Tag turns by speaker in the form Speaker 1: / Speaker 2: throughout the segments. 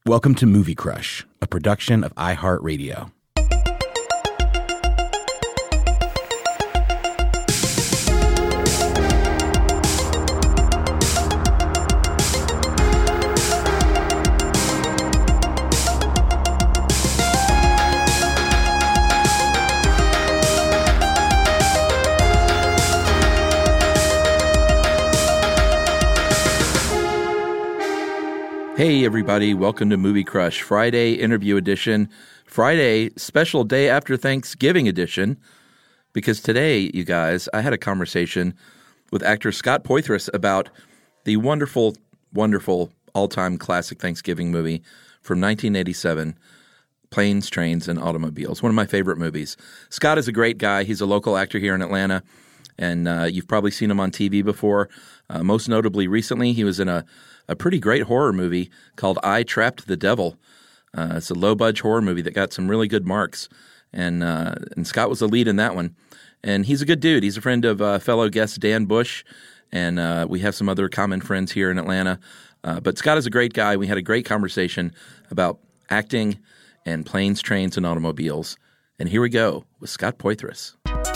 Speaker 1: Welcome to Movie Crush, a production of iHeartRadio.
Speaker 2: Hey everybody, welcome to Movie Crush, Friday interview edition, Friday special day after Thanksgiving edition, because today, you guys, I had a conversation with actor Scott Poythress about the wonderful, wonderful all-time classic Thanksgiving movie from 1987, Planes, Trains, and Automobiles, one of my favorite movies. Scott is a great guy. He's a local actor here in Atlanta, and you've probably seen him on TV before. Most notably recently, he was in a pretty great horror movie called I Trapped the Devil. It's a low-budget horror movie that got some really good marks, and Scott was the lead in that one. And he's a good dude. He's a friend of fellow guest Dan Bush, and we have some other common friends here in Atlanta. But Scott is a great guy. We had a great conversation about acting and planes, trains, and automobiles. And here we go with Scott Poythress.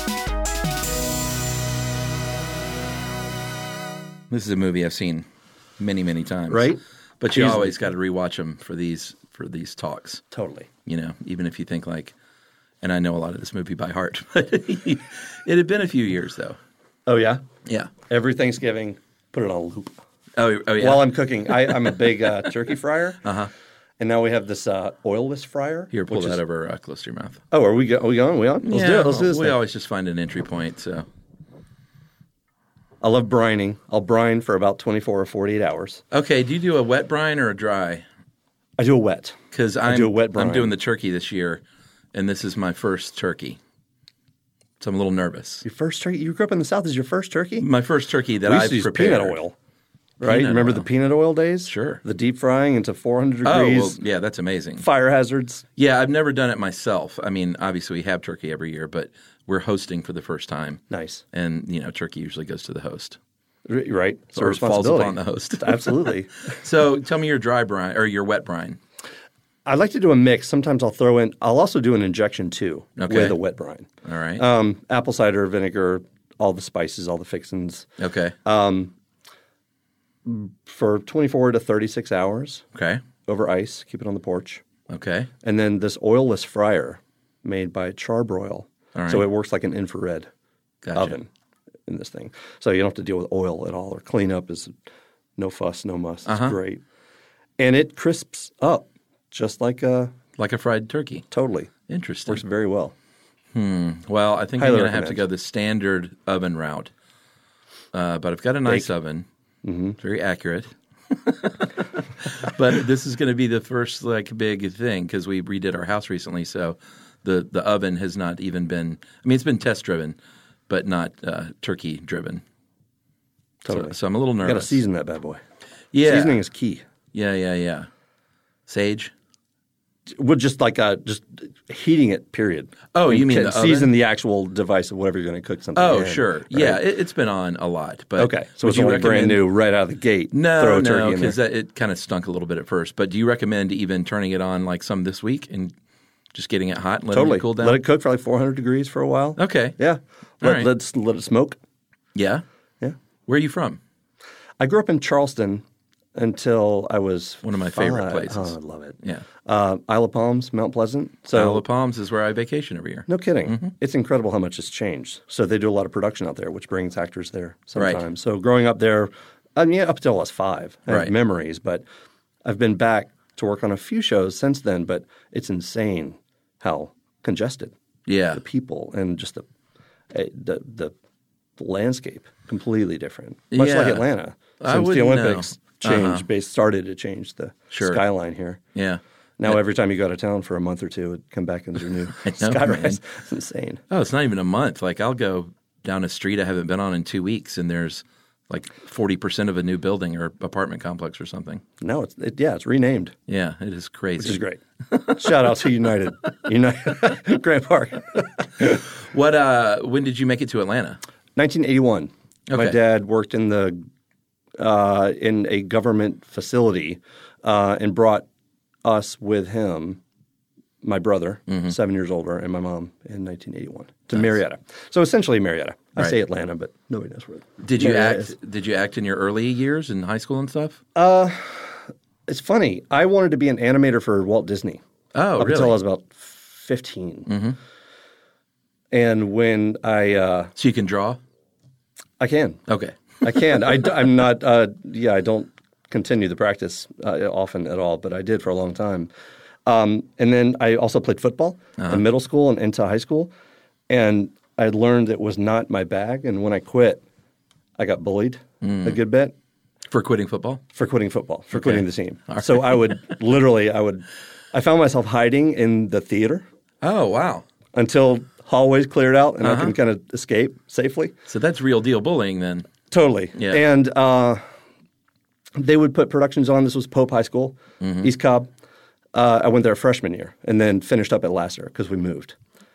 Speaker 2: This is a movie I've seen many, many times.
Speaker 3: Right?
Speaker 2: But you always got to rewatch them for these talks.
Speaker 3: Totally.
Speaker 2: You know, even if you think like, and I know a lot of this movie by heart, but it had been a few years though.
Speaker 3: Oh, yeah?
Speaker 2: Yeah.
Speaker 3: Every Thanksgiving, put it on loop.
Speaker 2: Oh yeah.
Speaker 3: While I'm cooking, I'm a big turkey fryer.
Speaker 2: Uh-huh.
Speaker 3: And now we have this oilless fryer.
Speaker 2: Here, pull that over close to your mouth.
Speaker 3: Oh, are we going? We on? Let's do it. Let's do this
Speaker 2: We
Speaker 3: thing.
Speaker 2: always just find an entry point, so.
Speaker 3: I love brining. I'll brine for about 24 or 48 hours.
Speaker 2: Okay, do you do a wet brine or a dry?
Speaker 3: I do a wet.
Speaker 2: Because
Speaker 3: I do a wet brine.
Speaker 2: I'm doing the turkey this year, and this is my first turkey. So I'm a little nervous.
Speaker 3: Your first turkey? You grew up in the South. Is your first turkey?
Speaker 2: My first turkey that
Speaker 3: We
Speaker 2: I've
Speaker 3: used to use
Speaker 2: prepared.
Speaker 3: peanut oil. Right?
Speaker 2: Peanut
Speaker 3: Remember
Speaker 2: oil.
Speaker 3: the peanut oil days?
Speaker 2: Sure.
Speaker 3: The deep frying into 400
Speaker 2: Oh,
Speaker 3: degrees.
Speaker 2: well, yeah, that's amazing.
Speaker 3: Fire hazards.
Speaker 2: Yeah, I've never done it myself. I mean, obviously we have turkey every year, but we're hosting for the first time.
Speaker 3: Nice.
Speaker 2: And, you know, turkey usually goes to the host.
Speaker 3: Right. It's a
Speaker 2: Or falls
Speaker 3: responsibility.
Speaker 2: upon the host.
Speaker 3: Absolutely.
Speaker 2: So tell me your dry brine or your wet brine.
Speaker 3: I like to do a mix. Sometimes I'll also do an injection too with a wet brine.
Speaker 2: All right.
Speaker 3: Apple cider vinegar, all the spices, all the fixins.
Speaker 2: Okay.
Speaker 3: For 24 to 36 hours
Speaker 2: Okay.
Speaker 3: over ice. Keep it on the porch.
Speaker 2: Okay.
Speaker 3: And then this oilless fryer made by Charbroil.
Speaker 2: All right.
Speaker 3: So it works like an infrared
Speaker 2: Gotcha.
Speaker 3: oven in this thing. So you don't have to deal with oil at all or cleanup is no fuss, no muss. It's great. And it crisps up just like a
Speaker 2: Like a fried turkey.
Speaker 3: totally.
Speaker 2: Interesting.
Speaker 3: Works very well.
Speaker 2: Well, I think
Speaker 3: Highly
Speaker 2: I'm going to have to
Speaker 3: recommend.
Speaker 2: go the standard oven route. But I've got a nice oven.
Speaker 3: Mm-hmm.
Speaker 2: Very accurate. But this is going to be the first like big thing because we redid our house recently. So the oven has not even been – I mean, it's been test-driven, but not turkey-driven.
Speaker 3: Totally.
Speaker 2: So I'm a little nervous.
Speaker 3: You got to season that bad boy.
Speaker 2: Yeah.
Speaker 3: Seasoning is key.
Speaker 2: Yeah. Sage?
Speaker 3: Well, just like just heating it, period.
Speaker 2: Oh, you mean
Speaker 3: can
Speaker 2: the
Speaker 3: season
Speaker 2: oven?
Speaker 3: the actual device of whatever you're going to cook something
Speaker 2: Oh,
Speaker 3: in,
Speaker 2: sure.
Speaker 3: right?
Speaker 2: Yeah, it's been on a lot. But
Speaker 3: Okay, so
Speaker 2: would
Speaker 3: it's
Speaker 2: you
Speaker 3: only brand
Speaker 2: recommend-
Speaker 3: new right out of the gate.
Speaker 2: No,
Speaker 3: throw a turkey in
Speaker 2: because
Speaker 3: there.
Speaker 2: it kind of stunk a little bit at first. But do you recommend even turning it on like some this week and just getting it hot and letting
Speaker 3: Totally.
Speaker 2: it cool down?
Speaker 3: Let it cook for like 400 degrees for a while.
Speaker 2: Okay.
Speaker 3: Yeah.
Speaker 2: All right.
Speaker 3: Let it smoke.
Speaker 2: Yeah?
Speaker 3: Yeah.
Speaker 2: Where are you from?
Speaker 3: I grew up in Charleston until I was
Speaker 2: One of my favorite places.
Speaker 3: Oh, I love it.
Speaker 2: Yeah.
Speaker 3: Isle of Palms, Mount Pleasant. So
Speaker 2: Isle of Palms is where I vacation every year.
Speaker 3: no kidding. It's incredible how much has changed. So they do a lot of production out there, which brings actors there sometimes.
Speaker 2: Right.
Speaker 3: So growing up there, I mean, up until I was 5, I have
Speaker 2: Right.
Speaker 3: memories, but I've been back to work on a few shows since then, but it's insane how congested
Speaker 2: Yeah.
Speaker 3: the people and just the landscape completely different. Much like
Speaker 2: Yeah.
Speaker 3: Atlanta.
Speaker 2: I
Speaker 3: Since the
Speaker 2: wouldn't know.
Speaker 3: Olympics started to change the
Speaker 2: Sure.
Speaker 3: skyline here.
Speaker 2: Yeah.
Speaker 3: Now every time you go to town for a month or two, it come back into your new
Speaker 2: know,
Speaker 3: skyrise.
Speaker 2: man.
Speaker 3: It's insane.
Speaker 2: Oh, it's not even a month. Like I'll go down a street I haven't been on in 2 weeks and there's like 40% of a new building or apartment complex or something.
Speaker 3: No, it's renamed,
Speaker 2: Yeah, it is crazy.
Speaker 3: which is great. Shout out to United Grant Park.
Speaker 2: When did you make it to Atlanta?
Speaker 3: 1981. My
Speaker 2: Okay.
Speaker 3: dad worked in in a government facility and brought us with him, my brother,
Speaker 2: Mm-hmm.
Speaker 3: 7 years older, and my mom in 1981 to Marietta. So essentially Marietta. I
Speaker 2: Right.
Speaker 3: say Atlanta, but nobody knows where.
Speaker 2: Did you
Speaker 3: Marietta is.
Speaker 2: act? Did you act in your early years in high school and stuff?
Speaker 3: It's funny. I wanted to be an animator for Walt Disney.
Speaker 2: Oh,
Speaker 3: up
Speaker 2: really?
Speaker 3: until I was about 15. And when I
Speaker 2: So you can draw?
Speaker 3: can.
Speaker 2: Okay.
Speaker 3: I can. I'm not. I don't continue the practice often at all, but I did for a long time. And then I also played football in middle school and into high school, and I learned it was not my bag. And when I quit, I got bullied a good bit
Speaker 2: For quitting football?
Speaker 3: for quitting football, for quitting the team. So I would I found myself hiding in the theater
Speaker 2: Oh, wow.
Speaker 3: until hallways cleared out and I can kind of escape safely.
Speaker 2: So that's real deal bullying then.
Speaker 3: Totally.
Speaker 2: Yeah.
Speaker 3: And they would put productions on. This was Pope High School, East Cobb. I went there freshman year and then finished up at Lasser because we moved.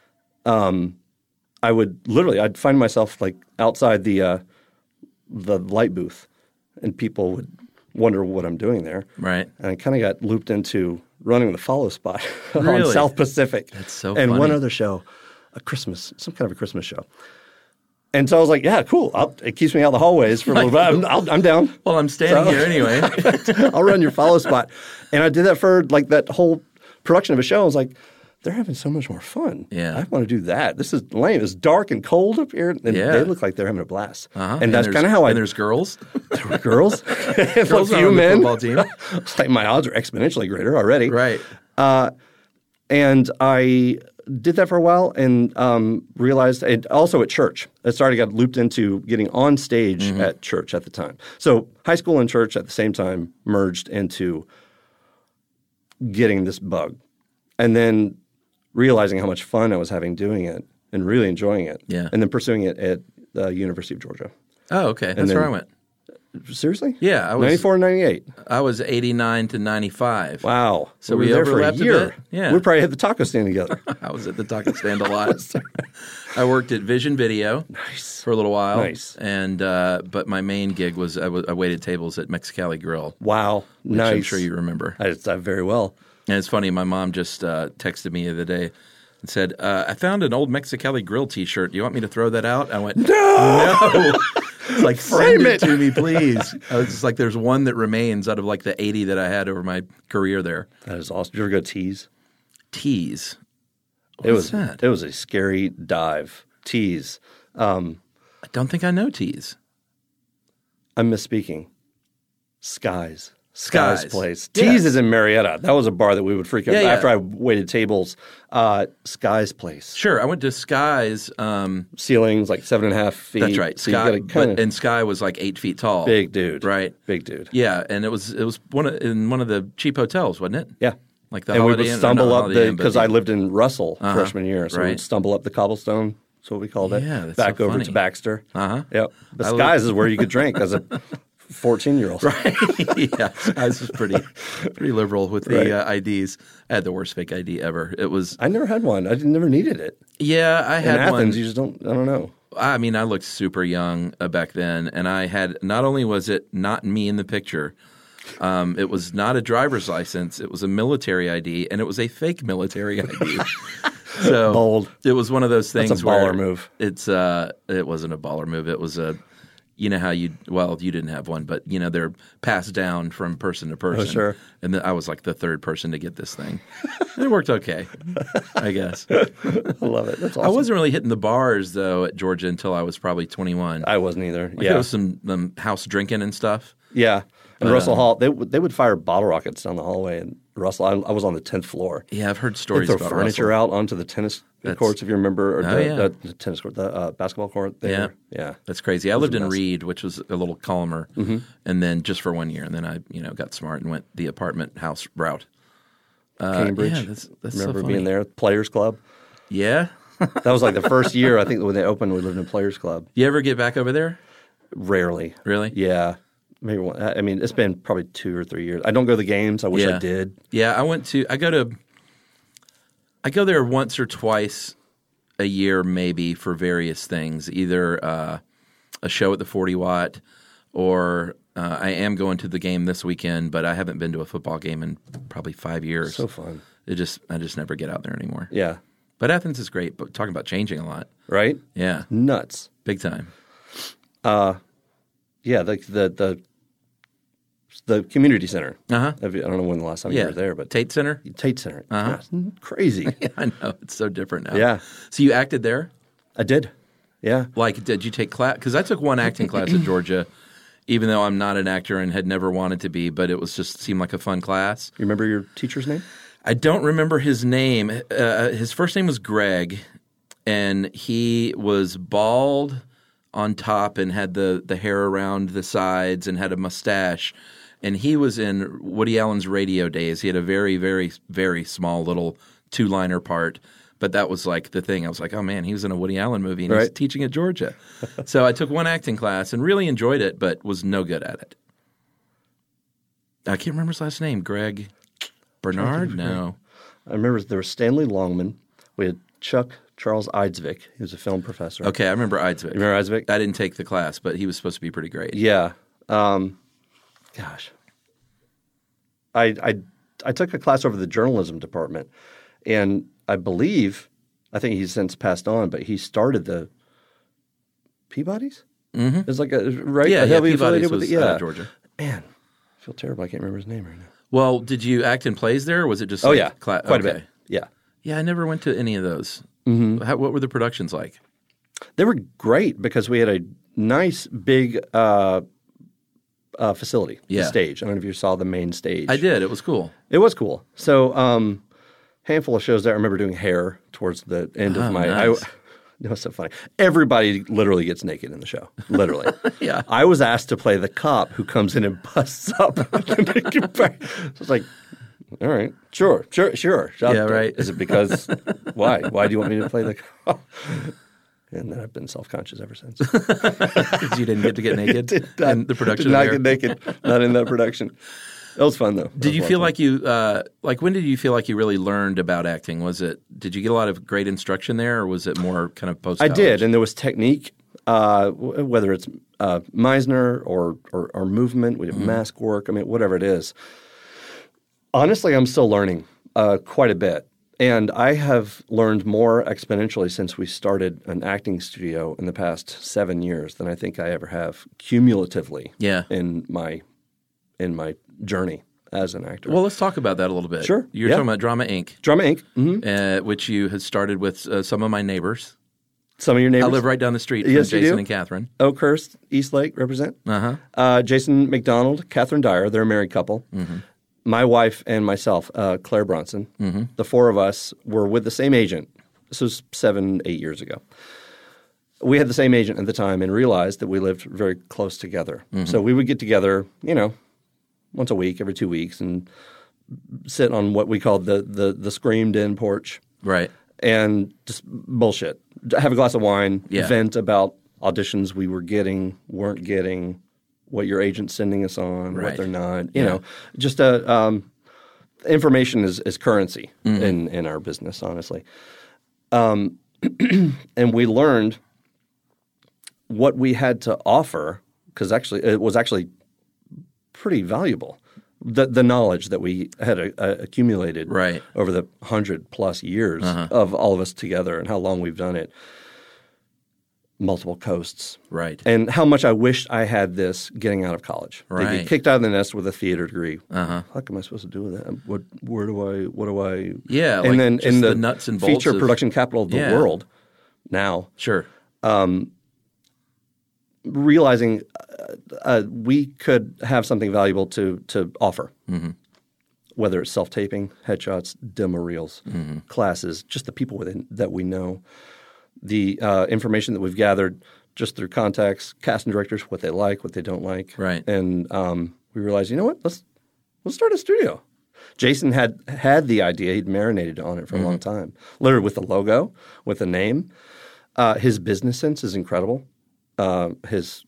Speaker 3: I'd find myself like outside the light booth and people would wonder what I'm doing there.
Speaker 2: Right.
Speaker 3: And I kind of got looped into running the follow spot on
Speaker 2: Really?
Speaker 3: South Pacific.
Speaker 2: That's so
Speaker 3: and
Speaker 2: funny.
Speaker 3: one other show, some kind of a Christmas show. And so I was like, yeah, cool. It keeps me out of the hallways for a little bit. I'm down.
Speaker 2: Well, I'm standing here anyway.
Speaker 3: I'll run your follow spot. And I did that for like that whole production of a show. I was like, they're having so much more fun.
Speaker 2: Yeah.
Speaker 3: I want to do that. This is lame. It's dark and cold up here. And
Speaker 2: Yeah.
Speaker 3: they look like they're having a blast. And that's
Speaker 2: there's-
Speaker 3: kind of how
Speaker 2: And there's girls.
Speaker 3: there were girls. a
Speaker 2: Girls
Speaker 3: few
Speaker 2: on the
Speaker 3: men.
Speaker 2: football team.
Speaker 3: It's like my odds are exponentially greater already.
Speaker 2: Right.
Speaker 3: And I did that for a while and realized, and also at church, I got looped into getting on stage at church at the time. So high school and church at the same time merged into getting this bug. And then realizing how much fun I was having doing it and really enjoying it.
Speaker 2: Yeah.
Speaker 3: And then pursuing it at the University of Georgia.
Speaker 2: Oh, okay. That's
Speaker 3: then-
Speaker 2: where I went.
Speaker 3: Seriously?
Speaker 2: Yeah, I was
Speaker 3: 94 and 98.
Speaker 2: I was 89 to 95.
Speaker 3: Wow.
Speaker 2: So
Speaker 3: we
Speaker 2: we
Speaker 3: were there for a
Speaker 2: overlapped a
Speaker 3: year.
Speaker 2: bit. Yeah.
Speaker 3: We probably had the taco stand together.
Speaker 2: I was at the taco stand a lot. I worked at Vision Video for a little while.
Speaker 3: Nice.
Speaker 2: And but my main gig was I waited tables at Mexicali Grill,
Speaker 3: Wow.
Speaker 2: which
Speaker 3: Nice.
Speaker 2: I'm sure you remember.
Speaker 3: I very well.
Speaker 2: And it's funny, my mom just texted me the other day and said, I found an old Mexicali Grill T-shirt. Do you want me to throw that out? I went, no. It's like, send it to me, please. I was just like, there's one that remains out of like the 80 that I had over my career there.
Speaker 3: That is awesome. Did you ever go Tease?
Speaker 2: Tease.
Speaker 3: What's
Speaker 2: that?
Speaker 3: It was a scary dive. Tease.
Speaker 2: I don't think I know Tease.
Speaker 3: I'm misspeaking. Skies.
Speaker 2: Skies.
Speaker 3: Place.
Speaker 2: Yes.
Speaker 3: Tease is in Marietta. That was a bar that we would freak out
Speaker 2: Yeah, yeah.
Speaker 3: after I waited tables. Skies Place.
Speaker 2: Sure, I went to Sky's.
Speaker 3: Ceilings like 7.5 feet.
Speaker 2: That's right,
Speaker 3: So
Speaker 2: Sky.
Speaker 3: you got to
Speaker 2: And Sky was like 8 feet tall.
Speaker 3: big dude.
Speaker 2: Right.
Speaker 3: Big dude.
Speaker 2: Yeah, and it was in one of the cheap hotels, wasn't it?
Speaker 3: Yeah.
Speaker 2: Like the
Speaker 3: And we
Speaker 2: Holiday
Speaker 3: would
Speaker 2: Inn, or
Speaker 3: stumble
Speaker 2: not
Speaker 3: up
Speaker 2: Holiday Inn, but
Speaker 3: because
Speaker 2: the-
Speaker 3: I lived in Russell freshman year, so
Speaker 2: right.
Speaker 3: we'd stumble up the cobblestone. That's what we called it.
Speaker 2: Yeah, that's
Speaker 3: back
Speaker 2: so
Speaker 3: over
Speaker 2: funny.
Speaker 3: to Baxter.
Speaker 2: Uh-huh.
Speaker 3: Yep. The
Speaker 2: I
Speaker 3: Skies is where you could drink as a 14-year-old.
Speaker 2: yeah, Sky's was pretty liberal with the IDs. I had the worst fake ID ever. It was
Speaker 3: I never had one. I never needed it.
Speaker 2: yeah. I
Speaker 3: In
Speaker 2: had
Speaker 3: Athens,
Speaker 2: one.
Speaker 3: you just don't. I don't know.
Speaker 2: I mean, I looked super young back then, and I had not only was it not me in the picture, it was not a driver's license. It was a military ID, and it was a fake military ID. So
Speaker 3: Bold.
Speaker 2: It was one of those things.
Speaker 3: That's a
Speaker 2: where
Speaker 3: baller move.
Speaker 2: It's it wasn't a baller move. It was a. You know how you didn't have one, but you know they're passed down from person to person.
Speaker 3: sure.
Speaker 2: And I was like the third person to get this thing. And it worked okay, I guess.
Speaker 3: I love it. That's awesome.
Speaker 2: I wasn't really hitting the bars though at Georgia until I was probably 21.
Speaker 3: I wasn't either.
Speaker 2: Like,
Speaker 3: Yeah.
Speaker 2: there was some house drinking and stuff.
Speaker 3: Yeah. And Russell Hall, they would fire bottle rockets down the hallway. And Russell, I was on the 10th floor.
Speaker 2: Yeah, I've heard
Speaker 3: They'd
Speaker 2: stories
Speaker 3: throw
Speaker 2: about
Speaker 3: furniture
Speaker 2: Russell.
Speaker 3: out onto the tennis courts, if you remember, or
Speaker 2: yeah.
Speaker 3: the tennis court, the basketball court there. Yeah.
Speaker 2: That's crazy. I lived in
Speaker 3: mess.
Speaker 2: Reed, which was a little calmer, and then just for 1 year, and then I got smart and went the apartment house route.
Speaker 3: Cambridge.
Speaker 2: Yeah, that's
Speaker 3: remember
Speaker 2: so
Speaker 3: being
Speaker 2: funny.
Speaker 3: there, Players Club.
Speaker 2: Yeah.
Speaker 3: That was like the first year, I think, when they opened, we lived in Players Club.
Speaker 2: You ever get back over there?
Speaker 3: Rarely.
Speaker 2: Really?
Speaker 3: Yeah. Maybe one. I mean, it's been probably 2 or 3 years. I don't go to the games. I wish I did.
Speaker 2: Yeah, I go there once or twice a year maybe for various things, either a show at the 40 Watt or I am going to the game this weekend, but I haven't been to a football game in probably 5 years.
Speaker 3: So fun.
Speaker 2: I just never get out there anymore.
Speaker 3: Yeah.
Speaker 2: But Athens is great. But talking about changing a lot,
Speaker 3: Right?
Speaker 2: yeah,
Speaker 3: Nuts.
Speaker 2: big time.
Speaker 3: Yeah, the community center.
Speaker 2: Uh-huh.
Speaker 3: I don't know when the last time you were there, but
Speaker 2: Tate Center.
Speaker 3: Tate Center. That's crazy.
Speaker 2: Yeah, I know it's so different now.
Speaker 3: Yeah.
Speaker 2: So you acted there?
Speaker 3: I did. Yeah.
Speaker 2: Like, did you take class? Because I took one acting class at Georgia, even though I'm not an actor and had never wanted to be, but it was just seemed like a fun class.
Speaker 3: You remember your teacher's name?
Speaker 2: I don't remember his name. His first name was Greg, and he was bald on top and had the hair around the sides and had a mustache. And he was in Woody Allen's Radio Days. He had a very, very, very small little two-liner part. But that was like the thing. I was like, oh, man, he was in a Woody Allen movie and he's teaching at Georgia. So I took one acting class and really enjoyed it, but was no good at it. I can't remember his last name. Greg Bernard? No.
Speaker 3: I remember there was Stanley Longman. We had Chuck Charles Eidsvik. He was a film professor.
Speaker 2: Okay, I remember Eidsvik.
Speaker 3: You remember Eidsvik?
Speaker 2: I didn't take the class, but he was supposed to be pretty great.
Speaker 3: Yeah. Gosh. I took a class over the journalism department, and I think he's since passed on, but he started the Peabody's? Mm-hmm. It's like right?
Speaker 2: Yeah,
Speaker 3: Peabody's
Speaker 2: was Georgia.
Speaker 3: Man, I feel terrible. I can't remember his name right now.
Speaker 2: Well, did you act in plays there, or was it just
Speaker 3: quite a
Speaker 2: okay.
Speaker 3: bit. Yeah.
Speaker 2: Yeah, I never went to any of those. Mm-hmm. What were the productions like?
Speaker 3: They were great because we had a nice big facility, the stage. I don't know if you saw the main stage.
Speaker 2: I did. It was cool.
Speaker 3: It was cool. So handful of shows there. I remember doing hair towards the end of my
Speaker 2: nice.
Speaker 3: It was so funny. Everybody literally gets naked in the show. Literally.
Speaker 2: Yeah.
Speaker 3: I was asked to play the cop who comes in and busts up the naked back. So it's like, all right, sure.
Speaker 2: Yeah, right.
Speaker 3: Is it because why? Why do you want me to play the cop? And then I've been self-conscious ever since.
Speaker 2: Because you didn't get to get naked in the production.
Speaker 3: Did not get naked. Not in that production. It was fun though.
Speaker 2: Did you feel like you when did you feel like you really learned about acting? Did you get a lot of great instruction there, or was it more kind of post?
Speaker 3: I did, and there was technique, whether it's Meisner or movement, we have mask work. I mean, whatever it is. Honestly, I'm still learning quite a bit, and I have learned more exponentially since we started an acting studio in the past 7 years than I think I ever have cumulatively.
Speaker 2: Yeah.
Speaker 3: In my journey as an actor.
Speaker 2: Well, let's talk about that a little bit.
Speaker 3: Sure.
Speaker 2: You're talking about Drama Inc.
Speaker 3: Drama Inc., mm-hmm.
Speaker 2: Which you had started with some of my neighbors.
Speaker 3: Some of your neighbors?
Speaker 2: I live right down the street from Jason and Catherine.
Speaker 3: Oakhurst, Eastlake represent.
Speaker 2: Uh-huh.
Speaker 3: Jason McDonald, Catherine Dyer, they're a married couple. Mm-hmm. My wife and myself, Claire Bronson. Mm-hmm. The four of us were with the same agent. This was 7-8 years ago. We had the same agent at the time and realized that we lived very close together. Mm-hmm. So we would get together, once a week, every 2 weeks, and sit on what we called the screamed-in porch.
Speaker 2: Right.
Speaker 3: And just bullshit. Have a glass of wine, vent about auditions we were getting, weren't getting, what your agent's sending us on, what they're not. You know, just information is currency in our business, honestly. And we learned what we had to offer because it was actually pretty valuable. The knowledge that we had accumulated over the 100+ years of all of us together and how long we've done it. Multiple coasts.
Speaker 2: Right.
Speaker 3: And how much I wished I had this getting out of college.
Speaker 2: Right.
Speaker 3: They get kicked out of the nest with a theater degree. Uh-huh. What am I supposed to do with that? What do I?
Speaker 2: Yeah.
Speaker 3: And then in the
Speaker 2: nuts and bolts
Speaker 3: feature production capital of the world now.
Speaker 2: Sure.
Speaker 3: Realizing we could have something valuable to offer. Mm-hmm. Whether it's self-taping, headshots, demo reels, classes, just the people that we know. The information that we've gathered just through contacts, casting directors, what they like, what they don't like.
Speaker 2: Right.
Speaker 3: And we realized, you know what, let's start a studio. Jason had the idea. He'd marinated on it for a long time. Literally with the logo, with the name. His business sense is incredible. His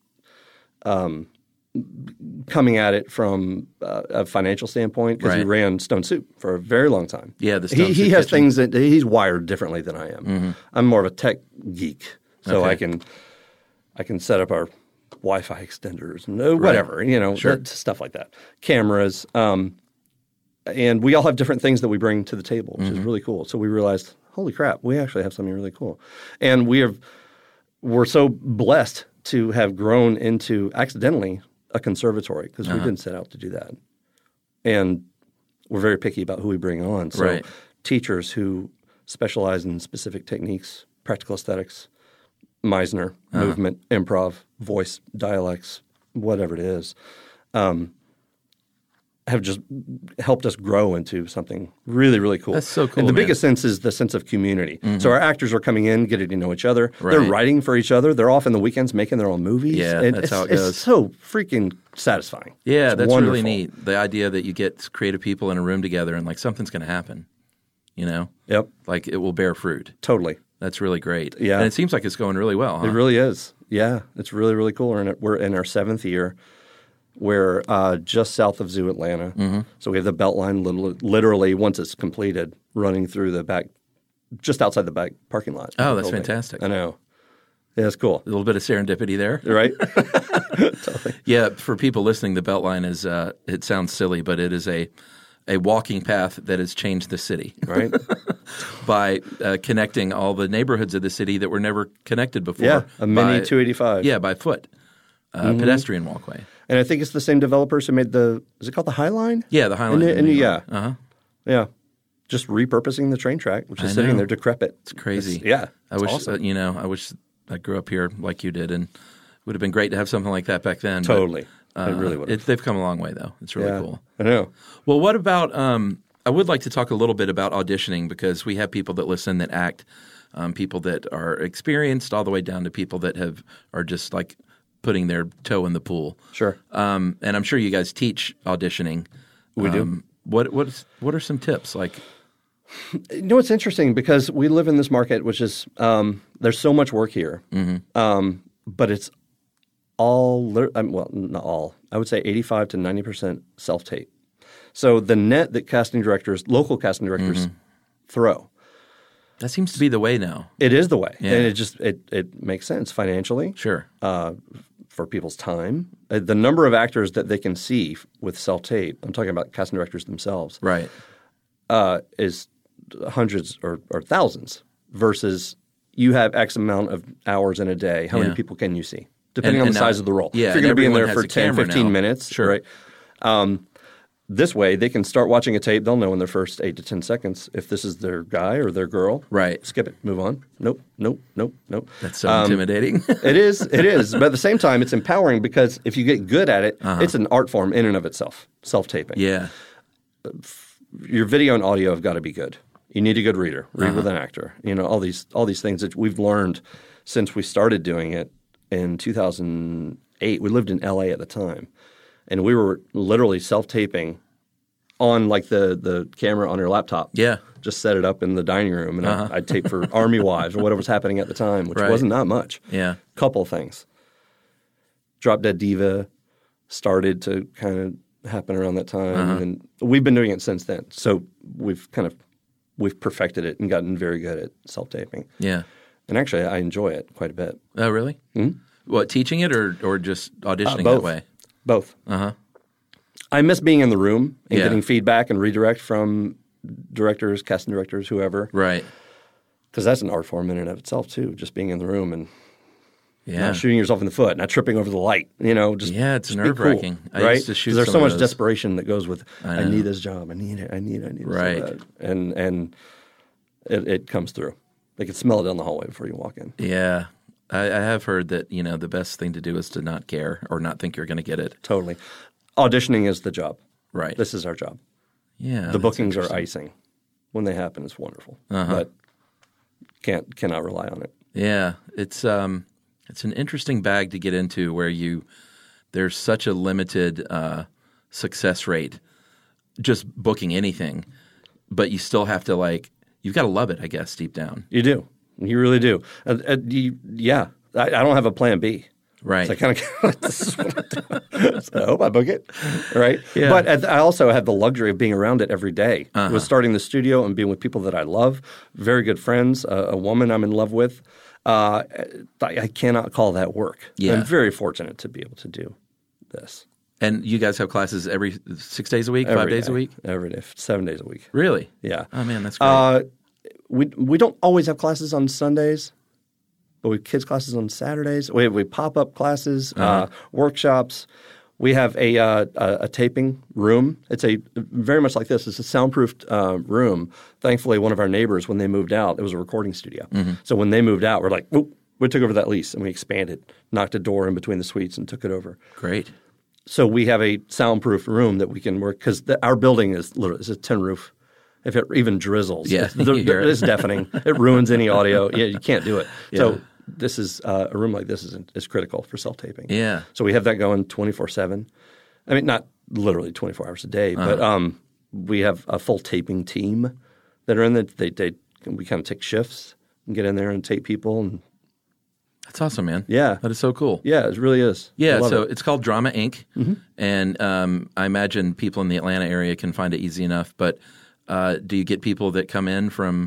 Speaker 3: coming at it from a financial standpoint because he ran Stone Soup for a very long time.
Speaker 2: Yeah, the Stone Soup
Speaker 3: he has
Speaker 2: kitchen.
Speaker 3: things that he's wired differently than I am. Mm-hmm. I'm more of a tech geek, so I can set up our Wi-Fi extenders, and whatever, stuff like that. Cameras. And we all have different things that we bring to the table, which is really cool. So we realized, holy crap, we actually have something really cool. And we're so blessed to have grown into, accidentally, a conservatory because we didn't set out to do that. And we're very picky about who we bring on. So teachers who specialize in specific techniques, practical aesthetics, Meisner, movement, improv, voice, dialects, whatever it is, have just helped us grow into something really, really cool.
Speaker 2: That's so cool.
Speaker 3: And the biggest sense is the sense of community. So our actors are coming in, getting to know each other. They're writing for each other. They're off in the weekends making their own movies.
Speaker 2: Yeah, that's how it goes.
Speaker 3: It's so freaking satisfying.
Speaker 2: Yeah,
Speaker 3: it's
Speaker 2: that's
Speaker 3: wonderful.
Speaker 2: really neat. The idea that you get creative people in a room together and like something's going to happen,
Speaker 3: Yep.
Speaker 2: Like it will bear fruit.
Speaker 3: Totally.
Speaker 2: That's really great.
Speaker 3: Yeah.
Speaker 2: And it seems like it's going really well, huh?
Speaker 3: It really is. Yeah, it's really, really cool. We're in our 7th year. We're just south of Zoo Atlanta. So we have the Beltline literally, once it's completed, running through the back, just outside the back parking lot.
Speaker 2: Oh, that's fantastic.
Speaker 3: I know. Yeah, it's cool.
Speaker 2: A little bit of serendipity there.
Speaker 3: Right?
Speaker 2: Totally. Yeah, for people listening, the Beltline is, it sounds silly, but it is a walking path that has changed the city.
Speaker 3: Right?
Speaker 2: By connecting all the neighborhoods of the city that were never connected before.
Speaker 3: Yeah, a mini 285.
Speaker 2: Yeah, by foot. Pedestrian walkway.
Speaker 3: And I think it's the same developers who made is it called the High Line?
Speaker 2: Yeah, the High Line.
Speaker 3: Yeah. Yeah. Just repurposing the train track, which is sitting there decrepit.
Speaker 2: It's crazy.
Speaker 3: It's
Speaker 2: wish,
Speaker 3: awesome.
Speaker 2: I wish I grew up here like you did, and it would have been great to have something like that back then.
Speaker 3: Totally.
Speaker 2: But,
Speaker 3: it really would have.
Speaker 2: They've come a long way, though. It's really cool.
Speaker 3: I know.
Speaker 2: Well, what about I would like to talk a little bit about auditioning because we have people that listen that act, people that are experienced all the way down to people that are just like putting their toe in the pool.
Speaker 3: Sure.
Speaker 2: And I'm sure you guys teach auditioning.
Speaker 3: We do.
Speaker 2: What are some tips? Like,
Speaker 3: it's interesting because we live in this market, which is there's so much work here, but it's all well, not all. I would say 85 to 90% self-tape. So the net that local casting directors, throw.
Speaker 2: That seems to be the way now.
Speaker 3: It is the way,
Speaker 2: Yeah.
Speaker 3: and it makes sense financially.
Speaker 2: Sure.
Speaker 3: For people's time, the number of actors that they can see with self-tape, I'm talking about casting directors themselves,
Speaker 2: Right.
Speaker 3: is hundreds or thousands versus you have X amount of hours in a day. How many people can you see? Depending on the size of the role.
Speaker 2: Yeah,
Speaker 3: if you're going to be in there for 10,
Speaker 2: camera
Speaker 3: 15
Speaker 2: now.
Speaker 3: minutes,
Speaker 2: Sure.
Speaker 3: right? This way, they can start watching a tape. They'll know in their first 8 to 10 seconds if this is their guy or their girl.
Speaker 2: Right.
Speaker 3: Skip it. Move on. Nope.
Speaker 2: That's so intimidating.
Speaker 3: It is. But at the same time, it's empowering because if you get good at it, it's an art form in and of itself, self-taping.
Speaker 2: Yeah.
Speaker 3: Your video and audio have got to be good. You need a good reader. Read with an actor. All these things that we've learned since we started doing it in 2008. We lived in LA at the time. And we were literally self-taping on like the camera on your laptop.
Speaker 2: Yeah.
Speaker 3: Just set it up in the dining room, and I'd tape for Army Wives or whatever was happening at the time, which wasn't not much.
Speaker 2: Yeah.
Speaker 3: Couple of things. Drop Dead Diva started to kind of happen around that time, and we've been doing it since then. So we've perfected it and gotten very good at self-taping.
Speaker 2: Yeah.
Speaker 3: And actually, I enjoy it quite a bit.
Speaker 2: Oh, really? Mm-hmm. What, teaching it or just auditioning
Speaker 3: both.
Speaker 2: that way?
Speaker 3: Both. I miss being in the room and
Speaker 2: Yeah.
Speaker 3: getting feedback and redirect from directors, casting directors, whoever.
Speaker 2: Right.
Speaker 3: Because that's an art form in and of itself, too, just being in the room and
Speaker 2: Yeah.
Speaker 3: not shooting yourself in the foot, not tripping over the light. Just
Speaker 2: Yeah, it's
Speaker 3: just be
Speaker 2: nerve-wracking.
Speaker 3: Cool,
Speaker 2: I
Speaker 3: right?
Speaker 2: used to shoot
Speaker 3: 'Cause there's
Speaker 2: some
Speaker 3: so
Speaker 2: of
Speaker 3: much
Speaker 2: those.
Speaker 3: desperation that goes with,
Speaker 2: I
Speaker 3: I
Speaker 2: know.
Speaker 3: need this job, I need it so
Speaker 2: Right.
Speaker 3: bad. And it comes through. They can smell it down the hallway before you walk in.
Speaker 2: Yeah. I have heard that, the best thing to do is to not care or not think you're going to get it.
Speaker 3: Totally. Auditioning is the job.
Speaker 2: Right.
Speaker 3: This is our job.
Speaker 2: Yeah.
Speaker 3: The bookings are icing. When they happen, it's wonderful. But cannot rely on it.
Speaker 2: Yeah. It's an interesting bag to get into where there's such a limited success rate just booking anything, but you still have to you've got to love it, I guess, deep down.
Speaker 3: You do. You really do. Yeah. I don't have a plan B.
Speaker 2: Right.
Speaker 3: So I kind of this is what I do. So I hope I book it, right?
Speaker 2: Yeah.
Speaker 3: But I also have the luxury of being around it every day. With starting the studio and being with people that I love, very good friends, a woman I'm in love with, I cannot call that work.
Speaker 2: Yeah.
Speaker 3: I'm very fortunate to be able to do this.
Speaker 2: And you guys have classes every 6 days a week, 5 days a week?
Speaker 3: Every day, 7 days a week.
Speaker 2: Really?
Speaker 3: Yeah.
Speaker 2: Oh, man, that's great.
Speaker 3: We don't always have classes on Sundays, but we have kids classes on Saturdays. We have pop-up classes, workshops. We have a taping room. It's very much like this. It's a soundproofed room. Thankfully, one of our neighbors, when they moved out, it was a recording studio. Mm-hmm. So when they moved out, we're like, whoop, we took over that lease and we expanded, knocked a door in between the suites and took it over.
Speaker 2: Great.
Speaker 3: So we have a soundproof room that we can work because our building is a tin roof. If it even drizzles, it's deafening. It ruins any audio. Yeah, you can't do it. Yeah. So this is a room like this is critical for self-taping.
Speaker 2: Yeah.
Speaker 3: So we have that going 24/7. I mean, not literally 24 hours a day, but we have a full taping team that are in the. We kind of take shifts and get in there and tape people. And
Speaker 2: that's awesome, man.
Speaker 3: Yeah,
Speaker 2: that is so cool.
Speaker 3: Yeah, it really is.
Speaker 2: Yeah, so it's called Drama Inc. Mm-hmm. And I imagine people in the Atlanta area can find it easy enough. But do you get people that come in from?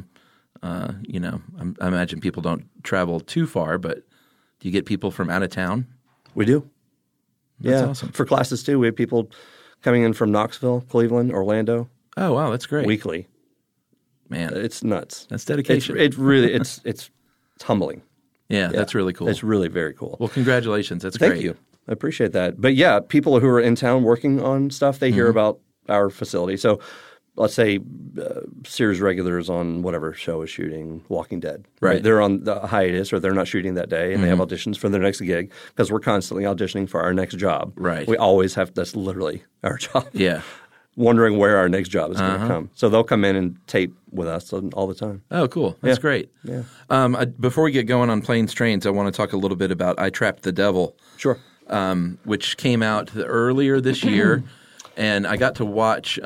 Speaker 2: I imagine people don't travel too far, but do you get people from out of town?
Speaker 3: We do.
Speaker 2: That's awesome.
Speaker 3: For classes too, we have people coming in from Knoxville, Cleveland, Orlando.
Speaker 2: Oh, wow, that's great.
Speaker 3: Weekly.
Speaker 2: Man.
Speaker 3: It's nuts.
Speaker 2: That's dedication.
Speaker 3: It's humbling.
Speaker 2: Yeah, that's really cool.
Speaker 3: It's really very cool.
Speaker 2: Well, congratulations. That's
Speaker 3: great.
Speaker 2: Thank you.
Speaker 3: I appreciate that. But yeah, people who are in town working on stuff, they hear about our facility. So let's say series regulars on whatever show is shooting Walking Dead.
Speaker 2: Right.
Speaker 3: They're on the hiatus or they're not shooting that day and they have auditions for their next gig because we're constantly auditioning for our next job.
Speaker 2: Right.
Speaker 3: We always have – that's literally our job.
Speaker 2: Yeah.
Speaker 3: Wondering where our next job is going to come. So they'll come in and tape with us all the time.
Speaker 2: Oh, cool. That's great.
Speaker 3: Yeah.
Speaker 2: Before we get going on Planes, Trains, I want to talk a little bit about I Trapped the Devil.
Speaker 3: Sure.
Speaker 2: Which came out earlier this year. And I got to watch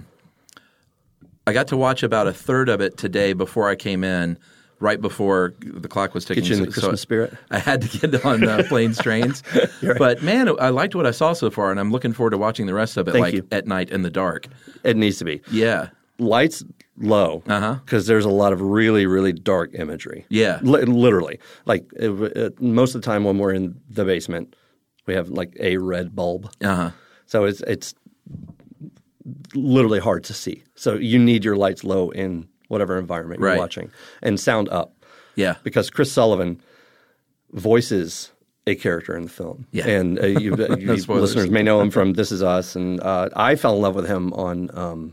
Speaker 2: about a third of it today before I came in, right before the clock was ticking.
Speaker 3: Get you in the Christmas spirit.
Speaker 2: I had to get on Planes, Trains. Right. But, man, I liked what I saw so far, and I'm looking forward to watching the rest of it at night in the dark.
Speaker 3: It needs to be.
Speaker 2: Yeah.
Speaker 3: Lights low because there's a lot of really, really dark imagery.
Speaker 2: Yeah.
Speaker 3: Literally. Like most of the time when we're in the basement, we have like a red bulb. So it's literally hard to see. So you need your lights low in whatever environment you're watching and sound up.
Speaker 2: Yeah.
Speaker 3: Because Chris Sullivan voices a character in the film.
Speaker 2: Yeah.
Speaker 3: And you listeners may know him from This Is Us. And I fell in love with him on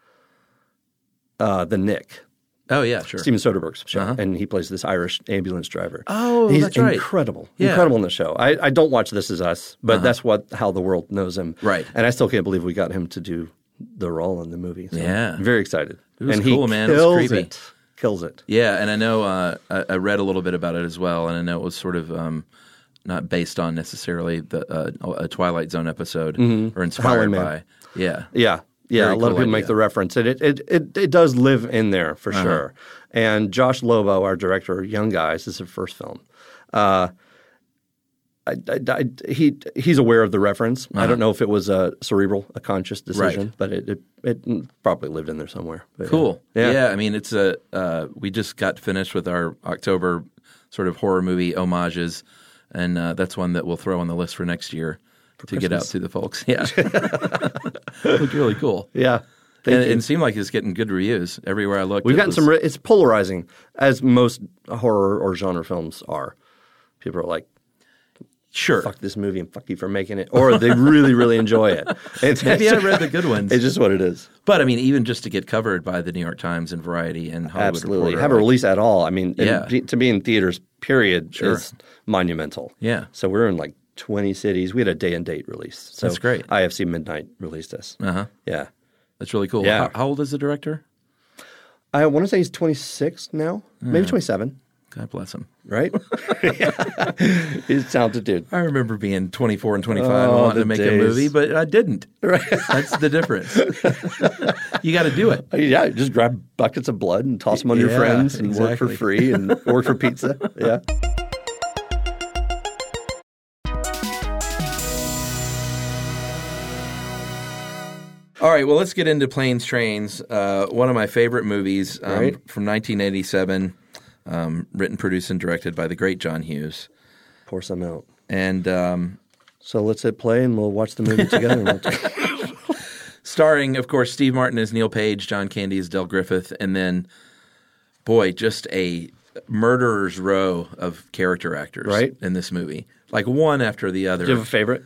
Speaker 3: The Nick.
Speaker 2: Oh, yeah, sure.
Speaker 3: Steven Soderbergh's show. And he plays this Irish ambulance driver.
Speaker 2: Oh,
Speaker 3: He's
Speaker 2: that's right.
Speaker 3: Incredible.
Speaker 2: Yeah.
Speaker 3: Incredible in the show. I don't watch This Is Us, but that's how the world knows him.
Speaker 2: Right.
Speaker 3: And I still can't believe we got him to do the role in the movie. So
Speaker 2: yeah.
Speaker 3: I'm very excited.
Speaker 2: It was
Speaker 3: and
Speaker 2: cool,
Speaker 3: he
Speaker 2: man. It was creepy.
Speaker 3: Kills it.
Speaker 2: Yeah, and I know I read a little bit about it as well, and I know it was sort of not based on necessarily a Twilight Zone episode or inspired by. Yeah.
Speaker 3: Yeah. Yeah, a lot of people make the reference. And it does live in there for sure. And Josh Lobo, our director, Young Guys, this is his first film. He's aware of the reference. I don't know if it was a conscious decision, but it probably lived in there somewhere. But
Speaker 2: cool. Yeah. I mean, it's we just got finished with our October sort of horror movie homages, and that's one that we'll throw on the list for next year to get out to the folks. Yeah. It looked really cool.
Speaker 3: Yeah.
Speaker 2: And it seemed like it's getting good reviews everywhere I looked.
Speaker 3: We've gotten some. It's polarizing, as most horror or genre films are. People are like,
Speaker 2: "Sure,
Speaker 3: fuck this movie and fuck you for making it," or they really, really enjoy it.
Speaker 2: Maybe I read the good ones.
Speaker 3: It's just what it is.
Speaker 2: But I mean, even just to get covered by the New York Times and Variety and Hollywood Reporter,
Speaker 3: have a release at all. I mean, to be in theaters, period, is monumental.
Speaker 2: Yeah.
Speaker 3: So we're in like 20 cities. We had a day and date release. So
Speaker 2: that's great.
Speaker 3: IFC Midnight released us. Yeah.
Speaker 2: That's really cool.
Speaker 3: Yeah.
Speaker 2: How old is the director?
Speaker 3: I want to say he's 26 now, maybe 27.
Speaker 2: God bless him.
Speaker 3: Right? He's a talented dude.
Speaker 2: I remember being 24 and 25 and wanting to make a movie, but I didn't. Right. That's the difference. You got to do it.
Speaker 3: Yeah, just grab buckets of blood and toss them on your friends and work for free and work for pizza. Yeah.
Speaker 2: All right, well, let's get into Planes, Trains, one of my favorite movies from 1987. written, produced, and directed by the great John Hughes.
Speaker 3: Pour some out.
Speaker 2: And
Speaker 3: So let's hit play and we'll watch the movie together.
Speaker 2: starring, of course, Steve Martin as Neil Page, John Candy as Del Griffith, and then, boy, just a murderer's row of character actors in this movie. Like one after the other.
Speaker 3: Do you have a favorite?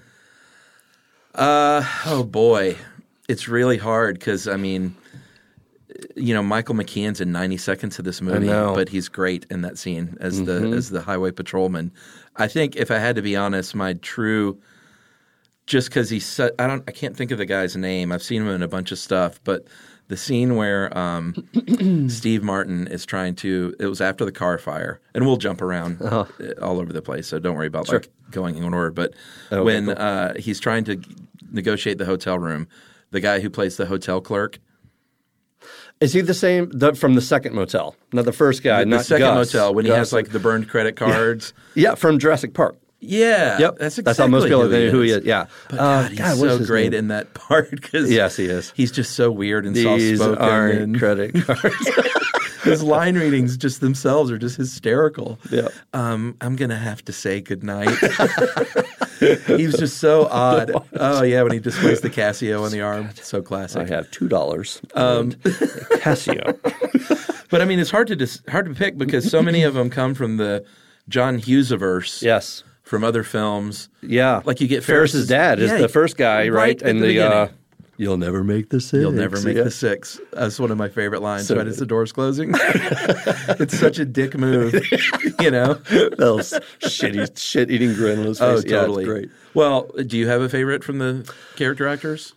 Speaker 2: Oh, boy. It's really hard because, I mean, you know, Michael McKean's in 90 seconds of this movie, but he's great in that scene as the highway patrolman. I think if I had to be honest, my true, just because I can't think of the guy's name. I've seen him in a bunch of stuff, but the scene where Steve Martin is trying to, it was after the car fire, and we'll jump around all over the place, so don't worry about like going in order. But when he's trying to negotiate the hotel room, the guy who plays the hotel clerk.
Speaker 3: Is he the same from the second motel? Not the first guy,
Speaker 2: The
Speaker 3: not
Speaker 2: second
Speaker 3: Gus.
Speaker 2: motel when he has like the burned credit cards.
Speaker 3: Yeah, from Jurassic Park.
Speaker 2: Yeah,
Speaker 3: Yep.
Speaker 2: that's exactly
Speaker 3: That's how most people know who he is. Yeah.
Speaker 2: But God, he's
Speaker 3: what's
Speaker 2: so
Speaker 3: his
Speaker 2: great
Speaker 3: name?
Speaker 2: in that part because
Speaker 3: Yes, he is.
Speaker 2: He's just so weird and
Speaker 3: These
Speaker 2: soft-spoken.
Speaker 3: aren't
Speaker 2: and
Speaker 3: credit cards.
Speaker 2: his line readings just themselves are just hysterical.
Speaker 3: Yeah.
Speaker 2: I'm going to have to say goodnight. He was just so odd. Oh, yeah, when he displays the Casio on the arm. So classic.
Speaker 3: I have $2. Casio.
Speaker 2: But, I mean, it's hard to pick because so many of them come from the John Hughes-averse.
Speaker 3: Yes.
Speaker 2: From other films.
Speaker 3: Yeah.
Speaker 2: Like you get
Speaker 3: Ferris's dad is the first guy, right?
Speaker 2: And
Speaker 3: the you'll never make the six.
Speaker 2: You'll never make the six. That's one of my favorite lines right as the door's closing. It's such a dick move, you know?
Speaker 3: That shit-eating grin on his face.
Speaker 2: Oh, totally.
Speaker 3: Yeah, it's great.
Speaker 2: Well, do you have a favorite from the character actors?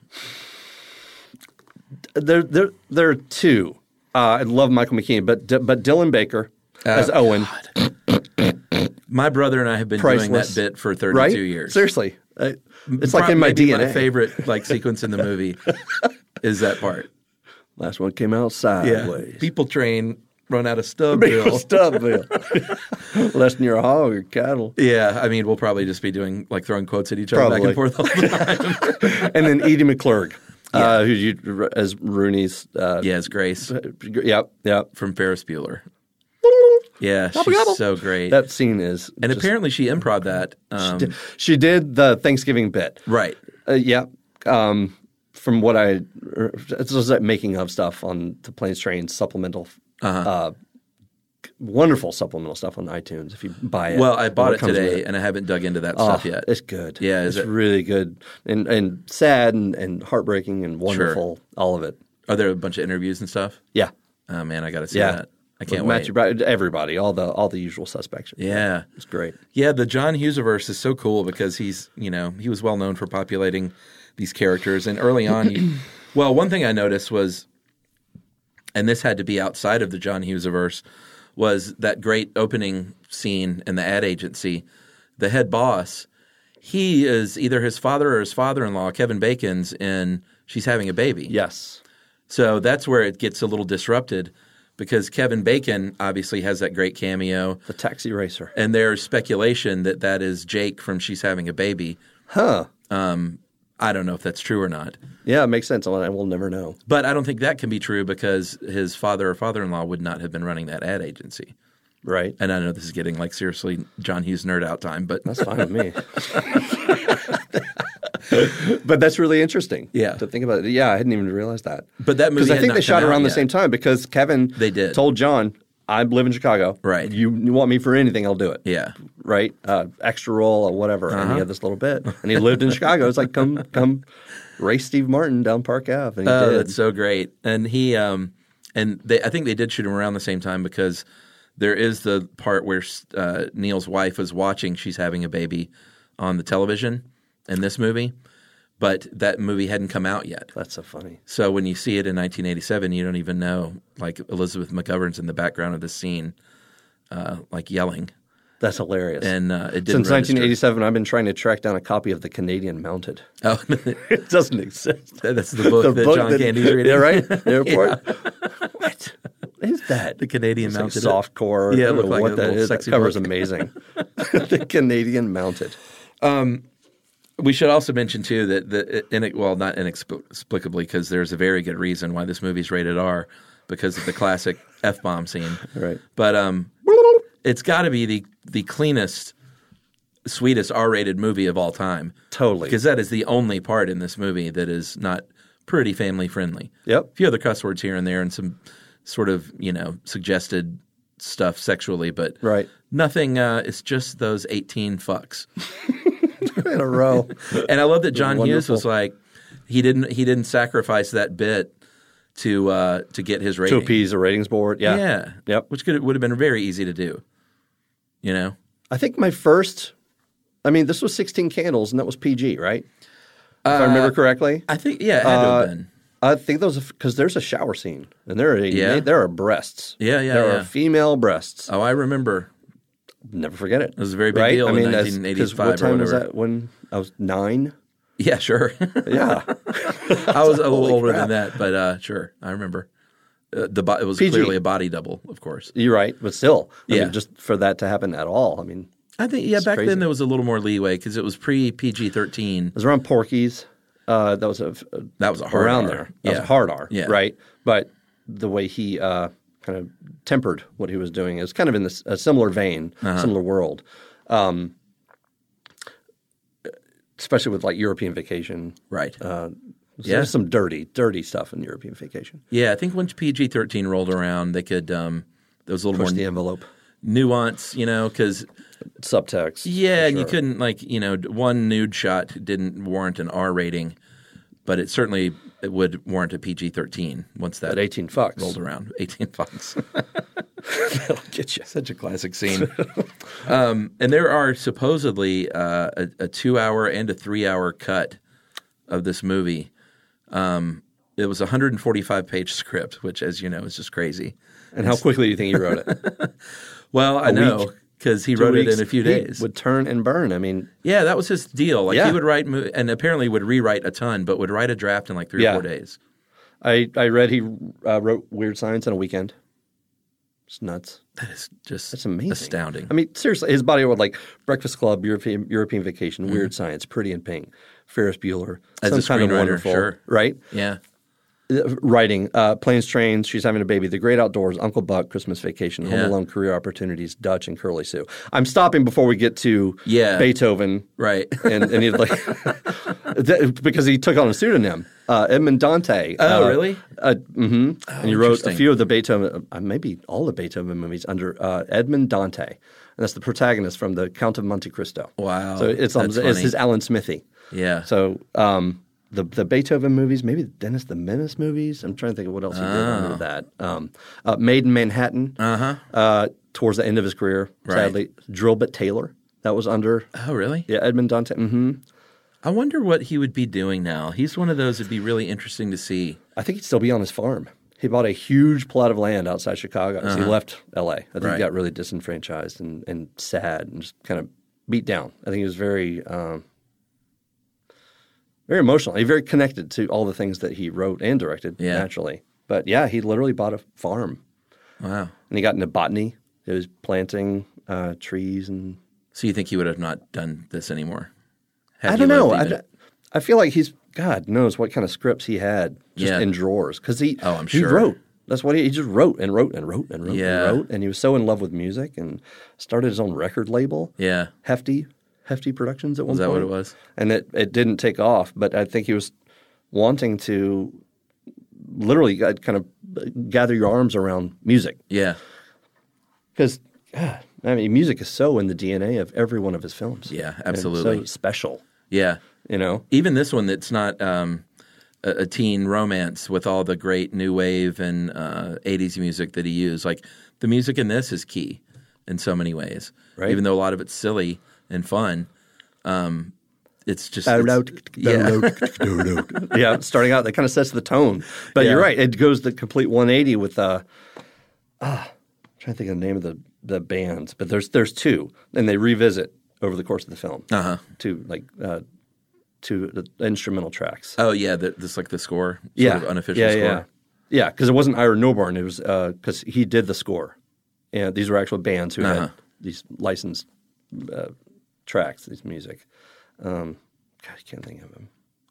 Speaker 3: There are two. I love Michael McKean, but Dylan Baker as Owen.
Speaker 2: God. My brother and I have been doing that bit for 32 years.
Speaker 3: Seriously. It's like in my DNA.
Speaker 2: My favorite like sequence in the movie is that part.
Speaker 3: Last one came out sideways.
Speaker 2: People train run out of Stubbville.
Speaker 3: Stubbville. Less than your hog or cattle.
Speaker 2: Yeah, I mean, we'll probably just be doing like throwing quotes at each other back and forth all the time.
Speaker 3: And then Edie McClurg, as Rooney's.
Speaker 2: As Grace.
Speaker 3: Yep.
Speaker 2: From Ferris Bueller. Yeah, she's so great.
Speaker 3: That scene is.
Speaker 2: And apparently she improv that.
Speaker 3: She did the Thanksgiving bit.
Speaker 2: Right.
Speaker 3: From what it's just like making of stuff on the Planes, Trains supplemental. Wonderful supplemental stuff on iTunes if you buy it.
Speaker 2: Well, I bought it today and I haven't dug into that stuff yet.
Speaker 3: It's good.
Speaker 2: Yeah,
Speaker 3: it's really good and sad and heartbreaking and wonderful. Sure. All of it.
Speaker 2: Are there a bunch of interviews and stuff?
Speaker 3: Yeah.
Speaker 2: Oh man, I got to see that. I can't wait.
Speaker 3: Everybody, all the usual suspects.
Speaker 2: Yeah,
Speaker 3: it's great.
Speaker 2: Yeah, the John Hughes-averse is so cool because he was well known for populating these characters, and early on, one thing I noticed was, and this had to be outside of the John Hughes-averse, was that great opening scene in the ad agency. The head boss, he is either his father or his father-in-law, Kevin Bacon's in She's Having a Baby.
Speaker 3: Yes.
Speaker 2: So that's where it gets a little disrupted. Because Kevin Bacon obviously has that great cameo.
Speaker 3: The Taxi Racer.
Speaker 2: And there's speculation that is Jake from She's Having a Baby.
Speaker 3: Huh.
Speaker 2: I don't know if that's true or not.
Speaker 3: Yeah, it makes sense. We'll never know.
Speaker 2: But I don't think that can be true because his father or father-in-law would not have been running that ad agency.
Speaker 3: Right.
Speaker 2: And I know this is getting like seriously John Hughes nerd out time, but
Speaker 3: that's fine with me. But that's really interesting.
Speaker 2: Yeah.
Speaker 3: To think about it. Yeah, I hadn't even realized that.
Speaker 2: But that movie,
Speaker 3: because I think they shot around the same time because Kevin told John, I live in Chicago.
Speaker 2: Right.
Speaker 3: You want me for anything, I'll do it.
Speaker 2: Yeah.
Speaker 3: Right? Extra role or whatever. And he had this little bit. And he lived in Chicago. It's like, come race Steve Martin down Park Ave. And he did.
Speaker 2: That's so great. And he I think they did shoot him around the same time because there is the part where Neil's wife was watching She's Having a Baby on the television in this movie. But that movie hadn't come out yet.
Speaker 3: That's so funny.
Speaker 2: So when you see it in 1987, you don't even know. Like Elizabeth McGovern's in the background of the scene, like yelling.
Speaker 3: That's hilarious.
Speaker 2: And it didn't
Speaker 3: Since 1987, I've been trying to track down a copy of The Canadian Mounted.
Speaker 2: Oh,
Speaker 3: it doesn't exist.
Speaker 2: That's the book that John Candy's reading.
Speaker 3: Yeah, right. Airport. What is that?
Speaker 2: The Canadian Mounted.
Speaker 3: Soft core.
Speaker 2: Yeah, it looked like
Speaker 3: what
Speaker 2: a
Speaker 3: that
Speaker 2: little
Speaker 3: is.
Speaker 2: sexy
Speaker 3: That cover's
Speaker 2: book.
Speaker 3: amazing. The Canadian Mounted.
Speaker 2: We should also mention, too, that not inexplicably, because there's a very good reason why this movie's rated R, because of the classic F-bomb scene.
Speaker 3: Right.
Speaker 2: But it's got to be the cleanest, sweetest R-rated movie of all time.
Speaker 3: Totally.
Speaker 2: Because that is the only part in this movie that is not pretty family friendly.
Speaker 3: Yep.
Speaker 2: A few other cuss words here and there and some sort of, suggested stuff sexually, but
Speaker 3: Right.
Speaker 2: nothing. It's just those 18 fucks.
Speaker 3: In a row.
Speaker 2: And I love that John Hughes
Speaker 3: Wonderful.
Speaker 2: was like, he didn't sacrifice that bit to get his
Speaker 3: To
Speaker 2: rating.
Speaker 3: appease a ratings board. Yeah.
Speaker 2: Yeah.
Speaker 3: Yep.
Speaker 2: Which would have been very easy to do.
Speaker 3: I think my first, this was 16 Candles, and that was PG, right? If I remember correctly.
Speaker 2: I think, yeah, it had to have been.
Speaker 3: I think those because there's a shower scene, and there are breasts.
Speaker 2: Yeah,
Speaker 3: There are female breasts.
Speaker 2: Oh, I remember.
Speaker 3: Never forget it. It
Speaker 2: was a very big deal in 1985
Speaker 3: what time
Speaker 2: or
Speaker 3: was
Speaker 2: whatever.
Speaker 3: that? When I was 9.
Speaker 2: Yeah, sure.
Speaker 3: Yeah.
Speaker 2: I was a little
Speaker 3: Holy
Speaker 2: older
Speaker 3: crap.
Speaker 2: than that, but sure, I remember. It was
Speaker 3: PG.
Speaker 2: clearly a body double, of course.
Speaker 3: You're right, but still,
Speaker 2: Yeah.
Speaker 3: just for that to happen at all.
Speaker 2: I think, back
Speaker 3: crazy.
Speaker 2: then there was a little more leeway because it was pre-PG-13.
Speaker 3: It was around Porky's. That was a
Speaker 2: hard
Speaker 3: around
Speaker 2: R.
Speaker 3: there. That
Speaker 2: Yeah.
Speaker 3: was a hard R,
Speaker 2: Yeah.
Speaker 3: right? But the way he kind of tempered what he was doing is kind of in a similar vein, similar world. Especially with like European Vacation.
Speaker 2: Right.
Speaker 3: There's some dirty stuff in European Vacation.
Speaker 2: Yeah, I think once PG-13 rolled around, they could there was a little
Speaker 3: Push
Speaker 2: more
Speaker 3: the envelope.
Speaker 2: nuance, because
Speaker 3: Subtext.
Speaker 2: yeah,
Speaker 3: for
Speaker 2: and you
Speaker 3: sure.
Speaker 2: couldn't one nude shot didn't warrant an R rating, but it would warrant a PG-13 once that
Speaker 3: At 18 fucks.
Speaker 2: rolled around. 18 fucks.
Speaker 3: That'll get you.
Speaker 2: Such a classic scene. And there are supposedly a 2-hour and a 3-hour cut of this movie. It was a 145-page script, which, as you know, is just crazy.
Speaker 3: And how quickly do you think he wrote it?
Speaker 2: Well, I know because he
Speaker 3: 2
Speaker 2: wrote it
Speaker 3: weeks?
Speaker 2: in a few
Speaker 3: He
Speaker 2: days.
Speaker 3: would turn and burn.
Speaker 2: Yeah, that was his deal. Like
Speaker 3: Yeah.
Speaker 2: he would write and apparently would rewrite a ton, but would write a draft in like 3 or
Speaker 3: Yeah.
Speaker 2: 4 days.
Speaker 3: I read he wrote Weird Science in a weekend. It's nuts.
Speaker 2: That is just
Speaker 3: That's amazing.
Speaker 2: astounding.
Speaker 3: Seriously, his body would like Breakfast Club, European Vacation, Weird Science, Pretty in Pink, Ferris Bueller.
Speaker 2: As a
Speaker 3: Some Kind of
Speaker 2: screenwriter,
Speaker 3: Wonderful,
Speaker 2: sure.
Speaker 3: right?
Speaker 2: Yeah.
Speaker 3: Writing, Planes, Trains, She's Having a Baby, The Great Outdoors, Uncle Buck, Christmas Vacation, Home
Speaker 2: Yeah.
Speaker 3: Alone, Career Opportunities, Dutch, and Curly Sue. I'm stopping before we get to Beethoven.
Speaker 2: Right.
Speaker 3: And he like because he took on a pseudonym, Edmond Dante.
Speaker 2: Oh, really?
Speaker 3: And he wrote a
Speaker 2: interesting.
Speaker 3: few of the Beethoven, maybe all the Beethoven movies under Edmond Dante, and that's the protagonist from the Count of Monte Cristo.
Speaker 2: Wow,
Speaker 3: So it's
Speaker 2: that's funny.
Speaker 3: his Alan Smithy.
Speaker 2: Yeah.
Speaker 3: So the Beethoven movies, maybe the Dennis the Menace movies. I'm trying to think of what else he did under that. Made in Manhattan. Towards the end of his career,
Speaker 2: Right.
Speaker 3: sadly, Drillbit Taylor. That was under.
Speaker 2: Oh, really?
Speaker 3: Yeah, Edmond Dante. Mm-hmm.
Speaker 2: I wonder what he would be doing now. He's one of those that'd be really interesting to see.
Speaker 3: I think he'd still be on his farm. He bought a huge plot of land outside Chicago. So he left L.A. I think
Speaker 2: Right.
Speaker 3: he got really disenfranchised and sad and just kind of beat down. I think he was very, very emotional. He was very connected to all the things that he wrote and directed, naturally. But yeah, he literally bought a farm.
Speaker 2: Wow.
Speaker 3: And he got into botany. He was planting trees and
Speaker 2: So you think he would have not done this anymore?
Speaker 3: I don't know. I feel like God knows what kind of scripts he had just in drawers because
Speaker 2: I'm
Speaker 3: he
Speaker 2: sure.
Speaker 3: wrote. That's what he just wrote and wrote and wrote and wrote
Speaker 2: Yeah.
Speaker 3: and wrote. And he was so in love with music and started his own record label.
Speaker 2: Yeah.
Speaker 3: Hefty Productions at one
Speaker 2: Was that
Speaker 3: point.
Speaker 2: what it was?
Speaker 3: And it didn't take off, but I think he was wanting to literally kind of gather your arms around music.
Speaker 2: Yeah.
Speaker 3: Because, music is so in the DNA of every one of his films.
Speaker 2: Yeah,
Speaker 3: And
Speaker 2: absolutely.
Speaker 3: so special,
Speaker 2: Yeah.
Speaker 3: you know?
Speaker 2: Even this one that's not a teen romance with all the great new wave and 80s music that he used. Like the music in this is key in so many ways.
Speaker 3: Right.
Speaker 2: Even though a lot of it's silly and fun. It's just
Speaker 3: Yeah, starting out, that kind of sets the tone. But you're right; it goes the complete 180 with. I'm trying to think of the name of the bands, but there's two, and they revisit over the course of the film. Two instrumental tracks.
Speaker 2: Oh yeah, this like the score, sort of unofficial score.
Speaker 3: Yeah, because it wasn't Ira Newborn. It was because he did the score, and these were actual bands who had these licensed tracks, these music. God, I can't think of them.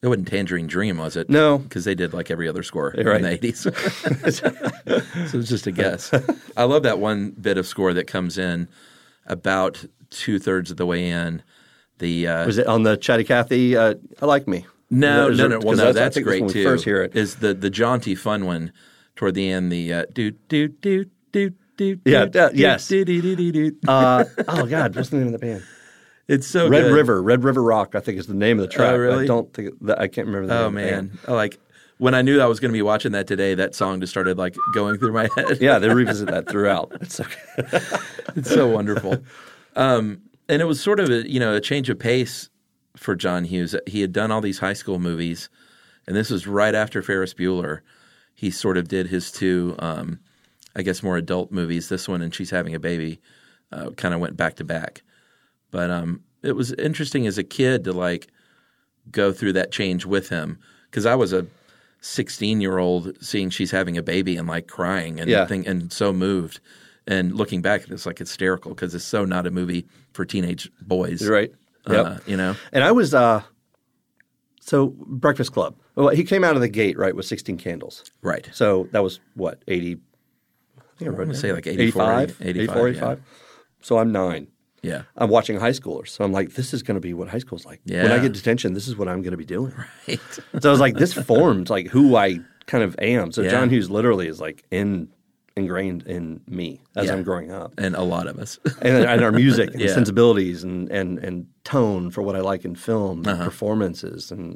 Speaker 2: It wasn't Tangerine Dream, was it?
Speaker 3: No.
Speaker 2: Because they did like every other score
Speaker 3: Right.
Speaker 2: in the 80s. So it's just a guess. I love that one bit of score that comes in about 2/3 of the way in.
Speaker 3: Was it on the Chatty Cathy, I Like Me?
Speaker 2: No.
Speaker 3: Well,
Speaker 2: That's
Speaker 3: I think
Speaker 2: great
Speaker 3: when
Speaker 2: too.
Speaker 3: we first hear it.
Speaker 2: Is the jaunty fun one toward the end? The do do do do do.
Speaker 3: Yes.
Speaker 2: Do, do, do, do, do.
Speaker 3: Oh God, what's the name of the band?
Speaker 2: It's so
Speaker 3: Red
Speaker 2: good.
Speaker 3: River Rock, I think is the name of the track.
Speaker 2: Oh, really?
Speaker 3: I don't think I can't remember the name.
Speaker 2: Oh
Speaker 3: of the
Speaker 2: man,
Speaker 3: band.
Speaker 2: like when I knew I was going to be watching that today, that song just started like going through my head.
Speaker 3: Yeah, they revisit that throughout. It's okay.
Speaker 2: It's so wonderful. And it was sort of a change of pace for John Hughes. He had done all these high school movies, and this was right after Ferris Bueller. He sort of did his two, I guess, more adult movies. This one and She's Having a Baby kind of went back to back. But it was interesting as a kid to like go through that change with him because I was a 16-year-old seeing She's Having a Baby and like crying and and so moved. And looking back, it's like hysterical because it's so not a movie for teenage boys.
Speaker 3: You're right. Yep.
Speaker 2: And
Speaker 3: I was so Breakfast Club. Well, he came out of the gate right with 16 Candles.
Speaker 2: Right.
Speaker 3: So that was what 80. I think I
Speaker 2: want to say like 85.
Speaker 3: 85. So I'm 9.
Speaker 2: Yeah.
Speaker 3: I'm watching high schoolers. So I'm like, this is going to be what high school's like.
Speaker 2: Yeah.
Speaker 3: When I get detention, this is what I'm going to be doing.
Speaker 2: Right.
Speaker 3: So I was like, this formed like who I kind of am. So
Speaker 2: Yeah.
Speaker 3: John Hughes literally is like ingrained in me as I'm growing up.
Speaker 2: And a lot of us.
Speaker 3: and our music and
Speaker 2: Yeah.
Speaker 3: sensibilities and tone for what I like in film, and performances. And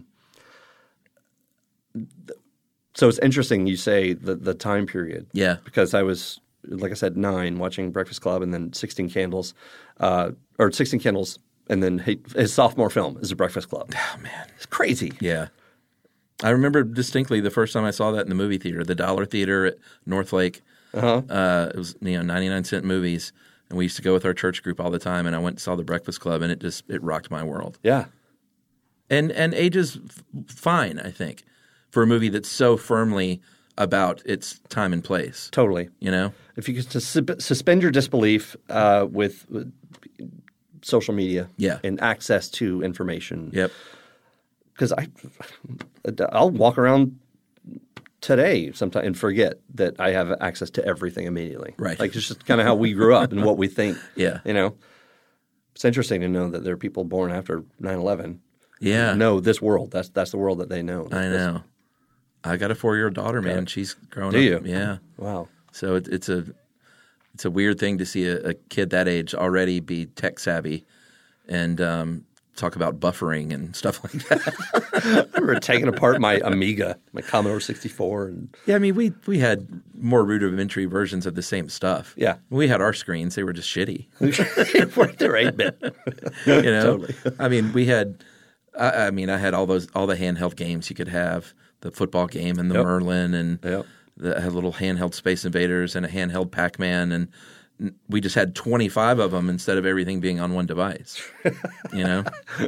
Speaker 3: so it's interesting you say the time period.
Speaker 2: Yeah.
Speaker 3: Because I was, like I said, 9 watching Breakfast Club and then 16 Candles, or 16 Candles and then his sophomore film is The Breakfast Club.
Speaker 2: Oh, man.
Speaker 3: It's crazy.
Speaker 2: Yeah. I remember distinctly the first time I saw that in the movie theater, the Dollar Theater at Northlake. It was 99-cent movies, and we used to go with our church group all the time. And I went and saw The Breakfast Club, and it rocked my world.
Speaker 3: Yeah.
Speaker 2: And ages fine, I think, for a movie that's so firmly about its time and place.
Speaker 3: Totally. If you could suspend your disbelief with social media and access to information.
Speaker 2: Yep.
Speaker 3: Because I'll walk around today sometime and forget that I have access to everything immediately.
Speaker 2: Right.
Speaker 3: Like it's just kind of how we grew up and what we think.
Speaker 2: Yeah.
Speaker 3: It's interesting to know that there are people born after 9/11.
Speaker 2: Yeah.
Speaker 3: Know this world. That's the world that they know.
Speaker 2: I know. I got a 4-year-old daughter, man. She's grown up.
Speaker 3: Do you?
Speaker 2: Yeah.
Speaker 3: Wow.
Speaker 2: So it's a weird thing to see a kid that age already be tech savvy and talk about buffering and stuff like that.
Speaker 3: I remember taking apart my Amiga, my Commodore 64. And
Speaker 2: Yeah, I mean, we had more rudimentary versions of the same stuff.
Speaker 3: Yeah.
Speaker 2: We had our screens. They were just shitty.
Speaker 3: They're 8-bit.
Speaker 2: Totally.
Speaker 3: Totally.
Speaker 2: I mean, we had I had all the handheld games you could have, the football game and the Merlin and I had little handheld Space Invaders and a handheld Pac-Man, and we just had 25 of them instead of everything being on one device,
Speaker 3: Via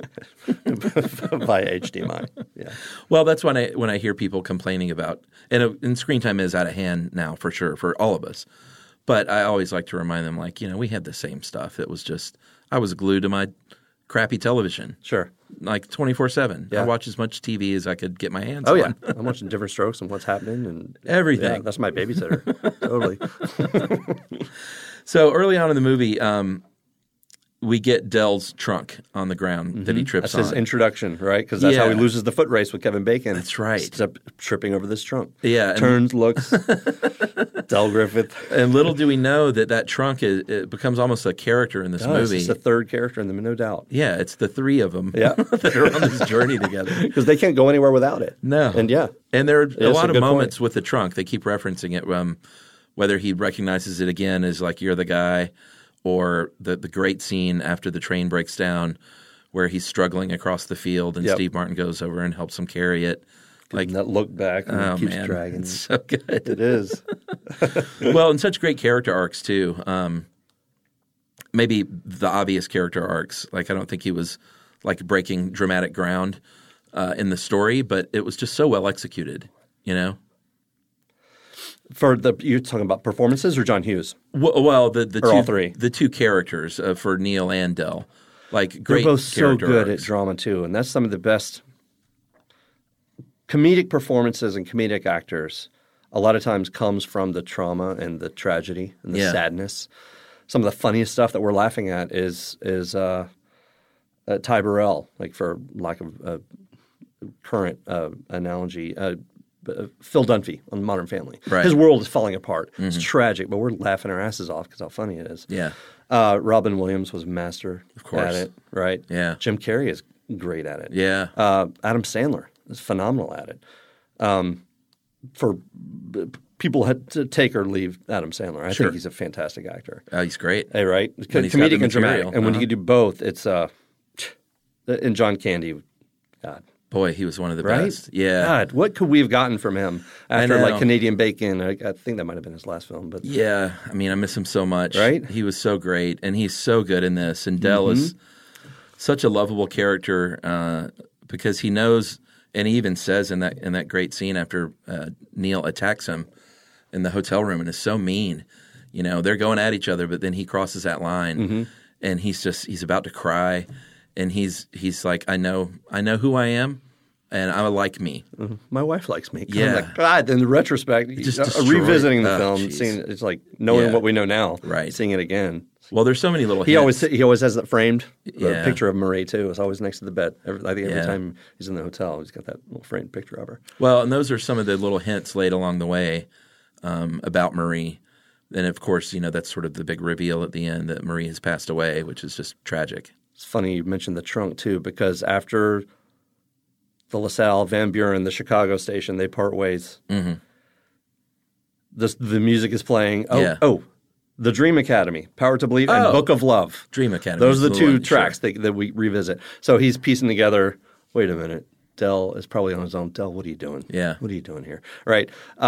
Speaker 3: HDMI. Yeah.
Speaker 2: Well, that's when I hear people complaining about and screen time is out of hand now for sure for all of us. But I always like to remind them, like, we had the same stuff. It was just I was glued to my crappy television.
Speaker 3: Sure.
Speaker 2: Like 24/7.
Speaker 3: Yeah.
Speaker 2: I watched as much TV as I could get my hands
Speaker 3: Oh,
Speaker 2: on.
Speaker 3: yeah. I'm watching Different Strokes and what's happening. And
Speaker 2: Everything.
Speaker 3: Yeah, that's my babysitter. Totally.
Speaker 2: So early on in the movie, we get Dell's trunk on the ground that he trips
Speaker 3: That's
Speaker 2: on.
Speaker 3: his introduction, right? Because that's how he
Speaker 2: Yeah.
Speaker 3: loses the foot race with Kevin Bacon.
Speaker 2: That's right.
Speaker 3: Step, tripping over this trunk.
Speaker 2: Yeah, and-
Speaker 3: Turns, looks. Del Griffith.
Speaker 2: And little do we know that trunk it becomes almost a character in this movie.
Speaker 3: It's the third character in them, no doubt.
Speaker 2: Yeah, it's the three of them
Speaker 3: Yeah.
Speaker 2: that are on this journey together.
Speaker 3: Because they can't go anywhere without it.
Speaker 2: No.
Speaker 3: And yeah.
Speaker 2: And there are a
Speaker 3: It's
Speaker 2: lot
Speaker 3: a
Speaker 2: of
Speaker 3: good
Speaker 2: moments
Speaker 3: point.
Speaker 2: with the trunk. They keep referencing it, whether he recognizes it again as like, you're the guy, or the great scene after the train breaks down where he's struggling across the field and
Speaker 3: Yep.
Speaker 2: Steve Martin goes over and helps him carry it. Like,
Speaker 3: And that look back and
Speaker 2: oh,
Speaker 3: it keeps
Speaker 2: man,
Speaker 3: dragging.
Speaker 2: it's so good.
Speaker 3: It is.
Speaker 2: Well, and such great character arcs too. Maybe the obvious character arcs. Like, I don't think he was like breaking dramatic ground in the story, but it was just so well executed. You're
Speaker 3: Talking about performances or John Hughes?
Speaker 2: Well, the
Speaker 3: Or
Speaker 2: two,
Speaker 3: all three?
Speaker 2: the two characters for Neil and Del, like
Speaker 3: They're
Speaker 2: great
Speaker 3: both so
Speaker 2: character
Speaker 3: good
Speaker 2: arcs.
Speaker 3: at drama too, and that's some of the best comedic performances and comedic actors a lot of times comes from the trauma and the tragedy and the sadness. Some of the funniest stuff that we're laughing at is Ty Burrell, like for lack of a current analogy, Phil Dunphy on Modern Family.
Speaker 2: Right.
Speaker 3: His world is falling apart. It's tragic, but we're laughing our asses off because how funny it is.
Speaker 2: Yeah.
Speaker 3: Robin Williams was a master
Speaker 2: course.
Speaker 3: at it, right?
Speaker 2: Yeah.
Speaker 3: Jim Carrey is great at it.
Speaker 2: Yeah.
Speaker 3: Adam Sandler is phenomenal at it. People had to take or leave Adam Sandler. I think he's a fantastic actor.
Speaker 2: He's great.
Speaker 3: Hey, right?
Speaker 2: When he's got the
Speaker 3: Comedic and dramatic.
Speaker 2: material.
Speaker 3: And when you can do both, it's and John Candy, God.
Speaker 2: Boy, he was one of the
Speaker 3: Right?
Speaker 2: best. Yeah.
Speaker 3: God, what could we have gotten from him after
Speaker 2: know.
Speaker 3: like Canadian Bacon? I think that might have been his last film. But
Speaker 2: Yeah. I mean, I miss him so much.
Speaker 3: Right?
Speaker 2: He was so great, and he's so good in this. And Del is such a lovable character because he knows, and he even says in that great scene after Neil attacks him in the hotel room and is so mean. You know, they're going at each other, but then he crosses that line, and he's about to cry, and he's like, I know who I am, and I like me.
Speaker 3: my wife likes me.
Speaker 2: Yeah.
Speaker 3: I'm like, God, in the retrospect,
Speaker 2: Just destroyed.
Speaker 3: revisiting the film,
Speaker 2: Jeez.
Speaker 3: seeing it's like knowing
Speaker 2: Yeah.
Speaker 3: what we know now,
Speaker 2: Right.
Speaker 3: seeing it again.
Speaker 2: Well, there's so many little
Speaker 3: He
Speaker 2: hints.
Speaker 3: always has that framed
Speaker 2: Yeah.
Speaker 3: picture of Marie too. It's always next to the bed. I think every
Speaker 2: Yeah.
Speaker 3: time he's in the hotel, he's got that little framed picture of her.
Speaker 2: Well, and those are some of the little hints laid along the way about Marie. And of course, you know, that's sort of the big reveal at the end that Marie has passed away, which is just tragic.
Speaker 3: It's funny you mentioned the trunk too, because after the LaSalle, Van Buren, the Chicago station, they part ways. The music is playing. The Dream Academy, Power to Believe, and Book of Love.
Speaker 2: Dream Academy.
Speaker 3: Those are the two
Speaker 2: one,
Speaker 3: tracks
Speaker 2: sure.
Speaker 3: that we revisit. So he's piecing together, wait a minute, Del is probably on his own. Del, what are you doing?
Speaker 2: Yeah.
Speaker 3: What are you doing here? Right.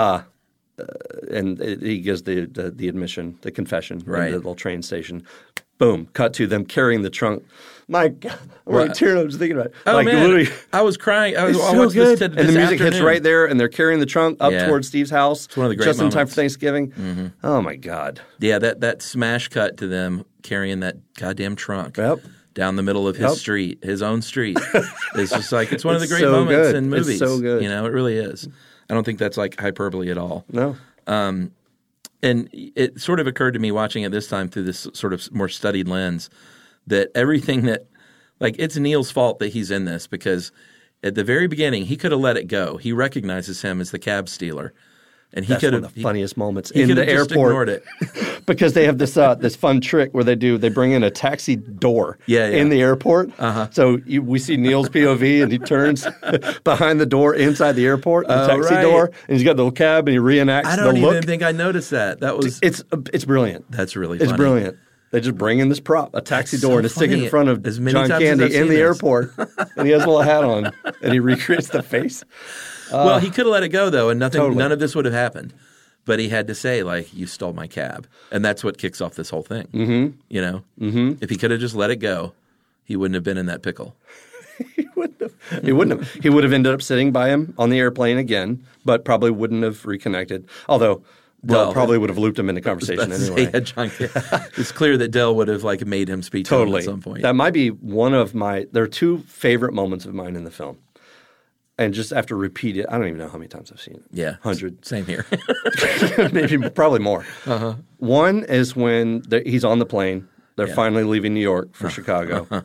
Speaker 3: And he gives the admission, the confession,
Speaker 2: Right.
Speaker 3: in the little train station. Boom, cut to them carrying the trunk. My God, I'm already tearing up just thinking about it.
Speaker 2: Oh,
Speaker 3: like,
Speaker 2: man.
Speaker 3: literally,
Speaker 2: I was crying. I
Speaker 3: it's
Speaker 2: watched
Speaker 3: so good.
Speaker 2: this
Speaker 3: And the music hits
Speaker 2: afternoon.
Speaker 3: right there, and they're carrying the trunk up
Speaker 2: Yeah.
Speaker 3: towards Steve's house.
Speaker 2: It's one of the great
Speaker 3: just in time for
Speaker 2: moments.
Speaker 3: Thanksgiving. Oh, my God.
Speaker 2: Yeah, that smash cut to them carrying that goddamn trunk
Speaker 3: Yep.
Speaker 2: down the middle of his street, his own street. It's just like, it's one of the
Speaker 3: It's
Speaker 2: great
Speaker 3: so
Speaker 2: moments
Speaker 3: good.
Speaker 2: in
Speaker 3: It's
Speaker 2: movies.
Speaker 3: so good.
Speaker 2: You know, it really is. I don't think that's like hyperbole at all.
Speaker 3: No.
Speaker 2: And it sort of occurred to me watching it this time through this sort of more studied lens that everything that, like, it's Neil's fault that he's in this because at the very beginning he could have let it go. He recognizes him as the cab stealer, and he
Speaker 3: That's
Speaker 2: could
Speaker 3: one
Speaker 2: have
Speaker 3: of the funniest moments
Speaker 2: he
Speaker 3: in
Speaker 2: could
Speaker 3: the
Speaker 2: have just
Speaker 3: airport.
Speaker 2: ignored it.
Speaker 3: Because they have this fun trick where they bring in a taxi door in the airport. So we see Neil's POV and he turns behind the door inside the airport, the taxi
Speaker 2: right.
Speaker 3: door, and he's got the little cab and he reenacts
Speaker 2: I
Speaker 3: the
Speaker 2: don't
Speaker 3: look.
Speaker 2: even think I noticed that. That was
Speaker 3: It's brilliant.
Speaker 2: that's really
Speaker 3: It's
Speaker 2: funny.
Speaker 3: brilliant. They just bring in this prop, a taxi
Speaker 2: That's
Speaker 3: door,
Speaker 2: so
Speaker 3: and it's sticking in
Speaker 2: funny.
Speaker 3: front of
Speaker 2: As many
Speaker 3: John
Speaker 2: times as I've
Speaker 3: Candy in
Speaker 2: seen
Speaker 3: the
Speaker 2: this.
Speaker 3: airport, and he has a little hat on, and he recreates the face.
Speaker 2: Well, he could have let it go though, and
Speaker 3: Totally.
Speaker 2: none of this would have happened. But he had to say, like, you stole my cab. And that's what kicks off this whole thing. Mm-hmm. You know? Mm-hmm. If he could have just let it go, he wouldn't have been in that pickle.
Speaker 3: He wouldn't have. He would have ended up sitting by him on the airplane again, but probably wouldn't have reconnected. Although Del probably would have looped him into conversation anyway.
Speaker 2: Yeah, John, it's clear that Del would have, like, made him speak to him at some point.
Speaker 3: That might be one of my – there are two favorite moments of mine in the film. And just after repeat it, I don't even know how many times I've seen it.
Speaker 2: Yeah.
Speaker 3: 100.
Speaker 2: Same here.
Speaker 3: Maybe probably more. One is when he's on the plane. They're finally leaving New York for Chicago.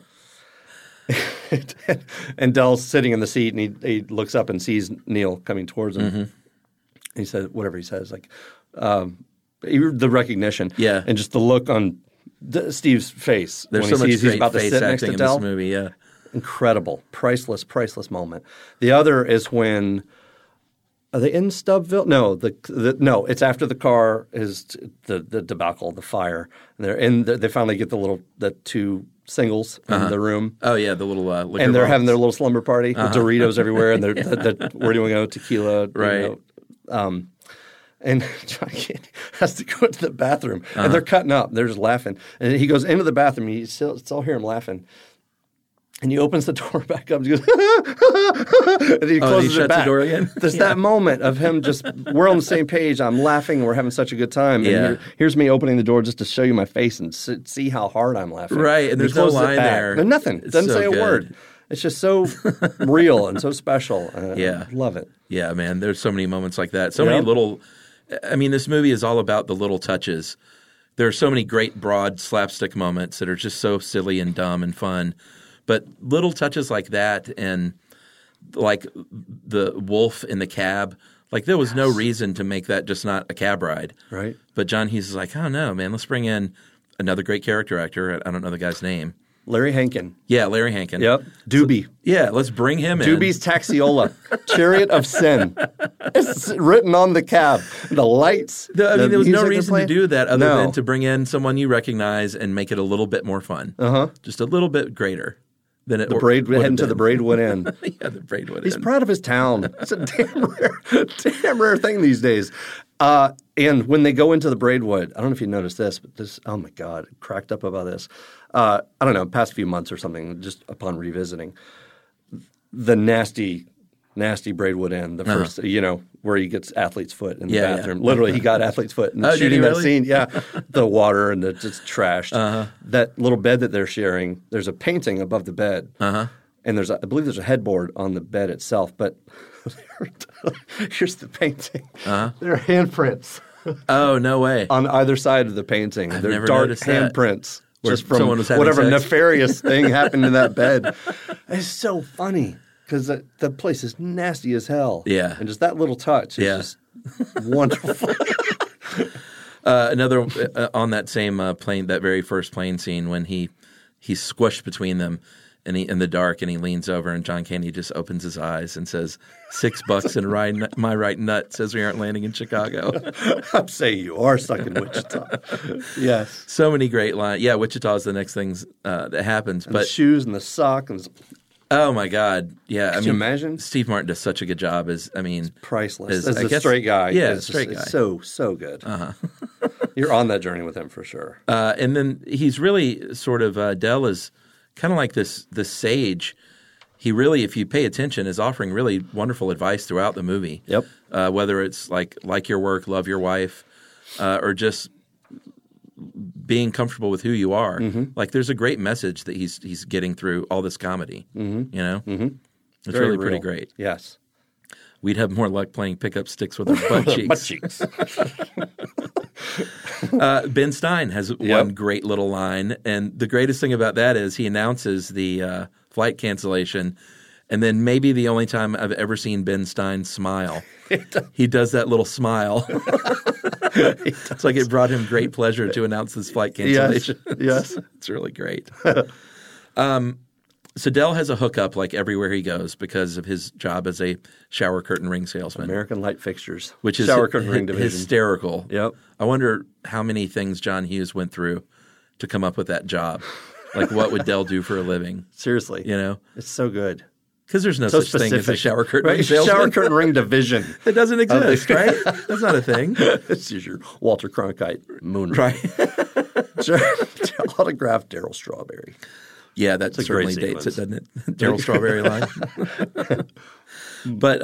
Speaker 3: And Del's sitting in the seat, and he looks up and sees Neil coming towards him. And he says whatever he says, like the recognition.
Speaker 2: Yeah.
Speaker 3: And just the look on Steve's face
Speaker 2: There's
Speaker 3: when
Speaker 2: so
Speaker 3: he
Speaker 2: much
Speaker 3: sees he's
Speaker 2: great
Speaker 3: about to
Speaker 2: face
Speaker 3: sit next
Speaker 2: acting
Speaker 3: to
Speaker 2: in
Speaker 3: Del.
Speaker 2: this movie, yeah.
Speaker 3: Incredible. Priceless moment. The other is when are they in Stubbville? No, no. It's after the car is the debacle, the fire. And they finally get the two singles in the room.
Speaker 2: Oh, yeah, the little liquor
Speaker 3: And they're
Speaker 2: bottles.
Speaker 3: having their little slumber party with Doritos everywhere, and where do we go? Tequila,
Speaker 2: Right.
Speaker 3: And John Candy has to go to the bathroom, and they're cutting up. They're just laughing, and he goes into the bathroom. You still hear him laughing. And he opens the door back up and he goes, and he closes
Speaker 2: shuts
Speaker 3: it back.
Speaker 2: the door again?
Speaker 3: There's that moment of him just, we're on the same page. I'm laughing and we're having such a good time.
Speaker 2: Yeah.
Speaker 3: And here's me opening the door just to show you my face and see how hard I'm laughing.
Speaker 2: Right, and
Speaker 3: he
Speaker 2: there's no
Speaker 3: closes it
Speaker 2: line
Speaker 3: back.
Speaker 2: there.
Speaker 3: No, nothing.
Speaker 2: It's
Speaker 3: Doesn't
Speaker 2: so
Speaker 3: say a
Speaker 2: good.
Speaker 3: word. It's just so real and so special.
Speaker 2: Yeah.
Speaker 3: I love it.
Speaker 2: Yeah, man. There's so many moments like that. So many little – I mean, this movie is all about the little touches. There are so many great broad slapstick moments that are just so silly and dumb and fun. But little touches like that and like the wolf in the cab, like there was no reason to make that just not a cab ride.
Speaker 3: Right.
Speaker 2: But John Hughes is like, oh, no, man, let's bring in another great character actor. I don't know the guy's name.
Speaker 3: Larry Hankin.
Speaker 2: Yeah, Larry Hankin.
Speaker 3: Yep. Doobie.
Speaker 2: Yeah, let's bring him in.
Speaker 3: Doobie's Taxiola, Chariot of Sin. It's written on the cab. The lights.
Speaker 2: I mean, there was no
Speaker 3: music
Speaker 2: reason to
Speaker 3: playing.
Speaker 2: do that other
Speaker 3: No.
Speaker 2: than to bring in someone you recognize and make it a little bit more fun. Just a little bit greater than it would have
Speaker 3: Heading to the
Speaker 2: been.
Speaker 3: Braidwood Inn.
Speaker 2: Yeah, the Braidwood
Speaker 3: He's
Speaker 2: Inn.
Speaker 3: proud of his town. It's a damn rare thing these days. And when they go into the Braidwood, I don't know if you noticed this, but this, oh my God, I cracked up about this. I don't know, past few months or something, just upon revisiting, the nasty Braidwood Inn, the first, where he gets athlete's foot in the
Speaker 2: Yeah,
Speaker 3: bathroom.
Speaker 2: yeah.
Speaker 3: Literally, he got athlete's foot in
Speaker 2: Oh, did he
Speaker 3: shooting that
Speaker 2: really?
Speaker 3: scene. Yeah, the water and it's just trashed. That little bed that they're sharing, there's a painting above the bed. And I believe there's a headboard on the bed itself, but here's the painting. There are handprints
Speaker 2: Oh, no way.
Speaker 3: on either side of the painting. They're
Speaker 2: never
Speaker 3: dark
Speaker 2: noticed that.
Speaker 3: handprints
Speaker 2: Where
Speaker 3: just from
Speaker 2: someone was having
Speaker 3: whatever
Speaker 2: sex.
Speaker 3: nefarious thing happened in that bed. It's so funny because the place is nasty as hell.
Speaker 2: Yeah.
Speaker 3: And just that little touch is
Speaker 2: Yeah.
Speaker 3: just wonderful.
Speaker 2: Another on that same plane, that very first plane scene when he's squished between them and in the dark, and he leans over, and John Candy just opens his eyes and says, $6 and my right nut says we aren't landing in Chicago.
Speaker 3: I'm saying you are stuck in Wichita. Yes.
Speaker 2: So many great lines. Yeah, Wichita is the next thing that happens.
Speaker 3: And
Speaker 2: But
Speaker 3: the shoes and the sock and
Speaker 2: oh my God, yeah.
Speaker 3: Could you imagine?
Speaker 2: Steve Martin does such a good job
Speaker 3: priceless.
Speaker 2: I
Speaker 3: As a
Speaker 2: guess-
Speaker 3: straight guy.
Speaker 2: Yeah,
Speaker 3: it's
Speaker 2: straight
Speaker 3: just,
Speaker 2: guy.
Speaker 3: It's so good. You're on that journey with him for sure.
Speaker 2: And then he's really sort of Dell is kind of like this sage. He really, if you pay attention, is offering really wonderful advice throughout the movie.
Speaker 3: Yep.
Speaker 2: Whether it's like your work, love your wife, or just being comfortable with who you are. Like there's a great message that he's getting through all this comedy. You know, it's
Speaker 3: Very
Speaker 2: really pretty
Speaker 3: real.
Speaker 2: great.
Speaker 3: Yes.
Speaker 2: We'd have more luck playing pickup sticks with our butt cheeks.
Speaker 3: Butt cheeks.
Speaker 2: Ben Stein has one great little line, and the greatest thing about that is he announces the flight cancellation, and then maybe the only time I've ever seen Ben Stein smile. He does that little smile. It's like it brought him great pleasure to announce this flight cancellation.
Speaker 3: Yes.
Speaker 2: It's really great. So Dell has a hookup like everywhere he goes because of his job as a shower curtain ring salesman.
Speaker 3: American Light Fixtures.
Speaker 2: Which is
Speaker 3: Shower Curtain Ring Division.
Speaker 2: hysterical.
Speaker 3: Yep.
Speaker 2: I wonder how many things John Hughes went through to come up with that job. Like, what would Dell do for a living?
Speaker 3: Seriously.
Speaker 2: You know?
Speaker 3: It's so good.
Speaker 2: Because there's no
Speaker 3: So
Speaker 2: such thing as a
Speaker 3: specific.
Speaker 2: shower curtain ring
Speaker 3: Right?
Speaker 2: salesman.
Speaker 3: Shower Curtain Ring Division.
Speaker 2: It doesn't exist, right? That's not a thing.
Speaker 3: This is your Walter Cronkite moon.
Speaker 2: Right.
Speaker 3: Autographed Daryl Strawberry.
Speaker 2: Yeah, that
Speaker 3: a great
Speaker 2: certainly dates it,
Speaker 3: sequence.
Speaker 2: doesn't it? Daryl Strawberry line. But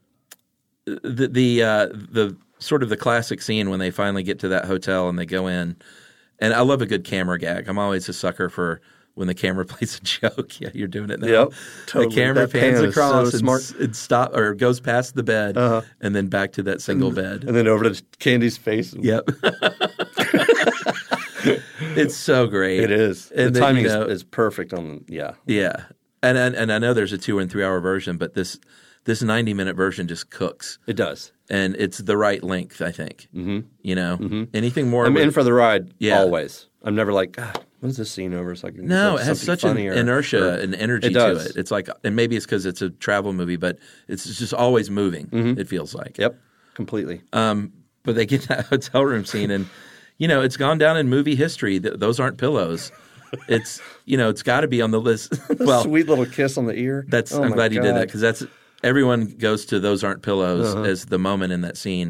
Speaker 2: the sort of the classic scene when they finally get to that hotel and they go in, and I love a good camera gag. I'm always a sucker for when the camera plays a joke. Yeah, you're doing it now.
Speaker 3: Yep, totally.
Speaker 2: The camera
Speaker 3: That
Speaker 2: pans
Speaker 3: pan is
Speaker 2: across
Speaker 3: so smart.
Speaker 2: and stop or goes past the bed and then back to that single bed.
Speaker 3: And then over to Candy's face.
Speaker 2: Yep. It's so great.
Speaker 3: It is.
Speaker 2: And
Speaker 3: the
Speaker 2: then,
Speaker 3: timing
Speaker 2: you know,
Speaker 3: is perfect on
Speaker 2: Yeah, and I know there's a 2 and 3 hour version, but this 90-minute version just cooks,
Speaker 3: It does.
Speaker 2: and it's the right length, I think. Mm-hmm. You know, anything more.
Speaker 3: I'm
Speaker 2: with-
Speaker 3: in for the ride
Speaker 2: Yeah.
Speaker 3: always. I'm never like, when's this scene over so I can
Speaker 2: No,
Speaker 3: watch
Speaker 2: it has
Speaker 3: something
Speaker 2: such an
Speaker 3: funny or-
Speaker 2: inertia
Speaker 3: or-
Speaker 2: and energy
Speaker 3: It
Speaker 2: to
Speaker 3: does.
Speaker 2: it. It's like, and maybe it's because it's a travel movie, but it's just always moving. It feels like.
Speaker 3: Yep, completely.
Speaker 2: But they get that hotel room scene, and it's gone down in movie history. Those aren't pillows. It's it's got to be on the list. Well,
Speaker 3: Sweet little kiss on the ear.
Speaker 2: That's
Speaker 3: Oh
Speaker 2: I'm
Speaker 3: my
Speaker 2: glad you did that
Speaker 3: God.
Speaker 2: because that's everyone goes to those aren't pillows as the moment in that scene.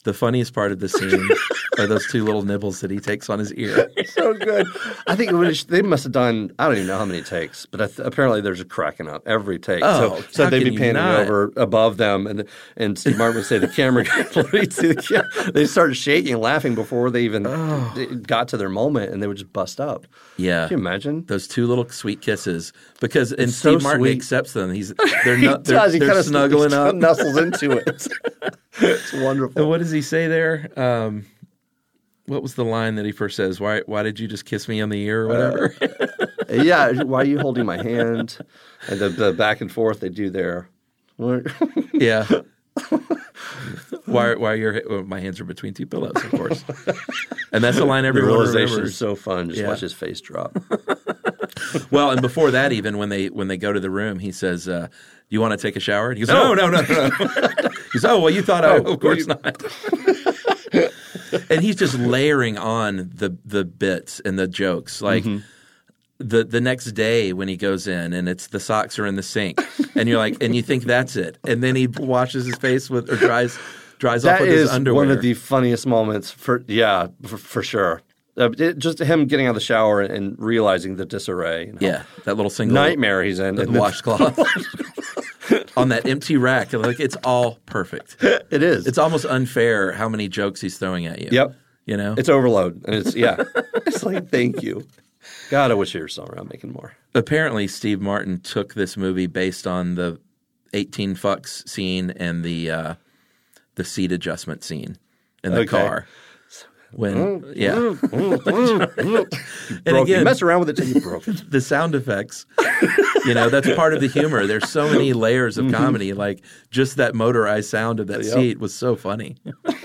Speaker 2: the funniest part of the scene are those two little nibbles that he takes on his ear.
Speaker 3: So good. I think they must have done, I don't even know how many takes, but apparently there's a cracking up every take.
Speaker 2: Oh,
Speaker 3: so
Speaker 2: how
Speaker 3: they'd
Speaker 2: can
Speaker 3: be
Speaker 2: you
Speaker 3: panning
Speaker 2: not?
Speaker 3: over above them, and Steve Martin would say the camera they started shaking and laughing before they even got to their moment, and they would just bust up.
Speaker 2: Yeah.
Speaker 3: Can you imagine?
Speaker 2: Those two little sweet kisses. Because and
Speaker 3: so
Speaker 2: Steve Martin
Speaker 3: sweet.
Speaker 2: accepts them. They're
Speaker 3: He
Speaker 2: not
Speaker 3: does. He
Speaker 2: they're
Speaker 3: kind of
Speaker 2: snuggling up.
Speaker 3: nuzzles into it. It's wonderful.
Speaker 2: And what does he say there? What was the line that he first says? Why did you just kiss me on the ear or whatever?
Speaker 3: Yeah, why are you holding my hand? And the back and forth they do there.
Speaker 2: Yeah. Why my hands are between two pillows, of course. And that's the line
Speaker 3: The
Speaker 2: everyone
Speaker 3: realization
Speaker 2: remembers.
Speaker 3: is so fun. Just watch his face drop.
Speaker 2: Well, and before that, even when they go to the room, he says, "Do you want to take a shower?" And he goes, "No." He says, "Oh, well, you thought of course not." And he's just layering on the bits and the jokes. Like the next day when he goes in and it's the socks are in the sink, and you're like, and you think that's it, and then he washes his face with or dries off with his underwear.
Speaker 3: That is one of the funniest moments for sure. Just him getting out of the shower and realizing the disarray.
Speaker 2: Yeah, that little single
Speaker 3: nightmare he's in.
Speaker 2: the washcloth on that empty rack. Like it's all perfect.
Speaker 3: It is.
Speaker 2: It's almost unfair how many jokes he's throwing at you.
Speaker 3: Yep.
Speaker 2: You know,
Speaker 3: It's overload, and it's it's like thank you. God, I wish you were still around making more.
Speaker 2: apparently Steve Martin took this movie based on the 18 fucks scene and the seat adjustment scene in the car. When
Speaker 3: You
Speaker 2: again,
Speaker 3: mess around with it till you broke it.
Speaker 2: the sound effects, that's part of the humor. There's so many layers of comedy. Like just that motorized sound of that seat was so funny.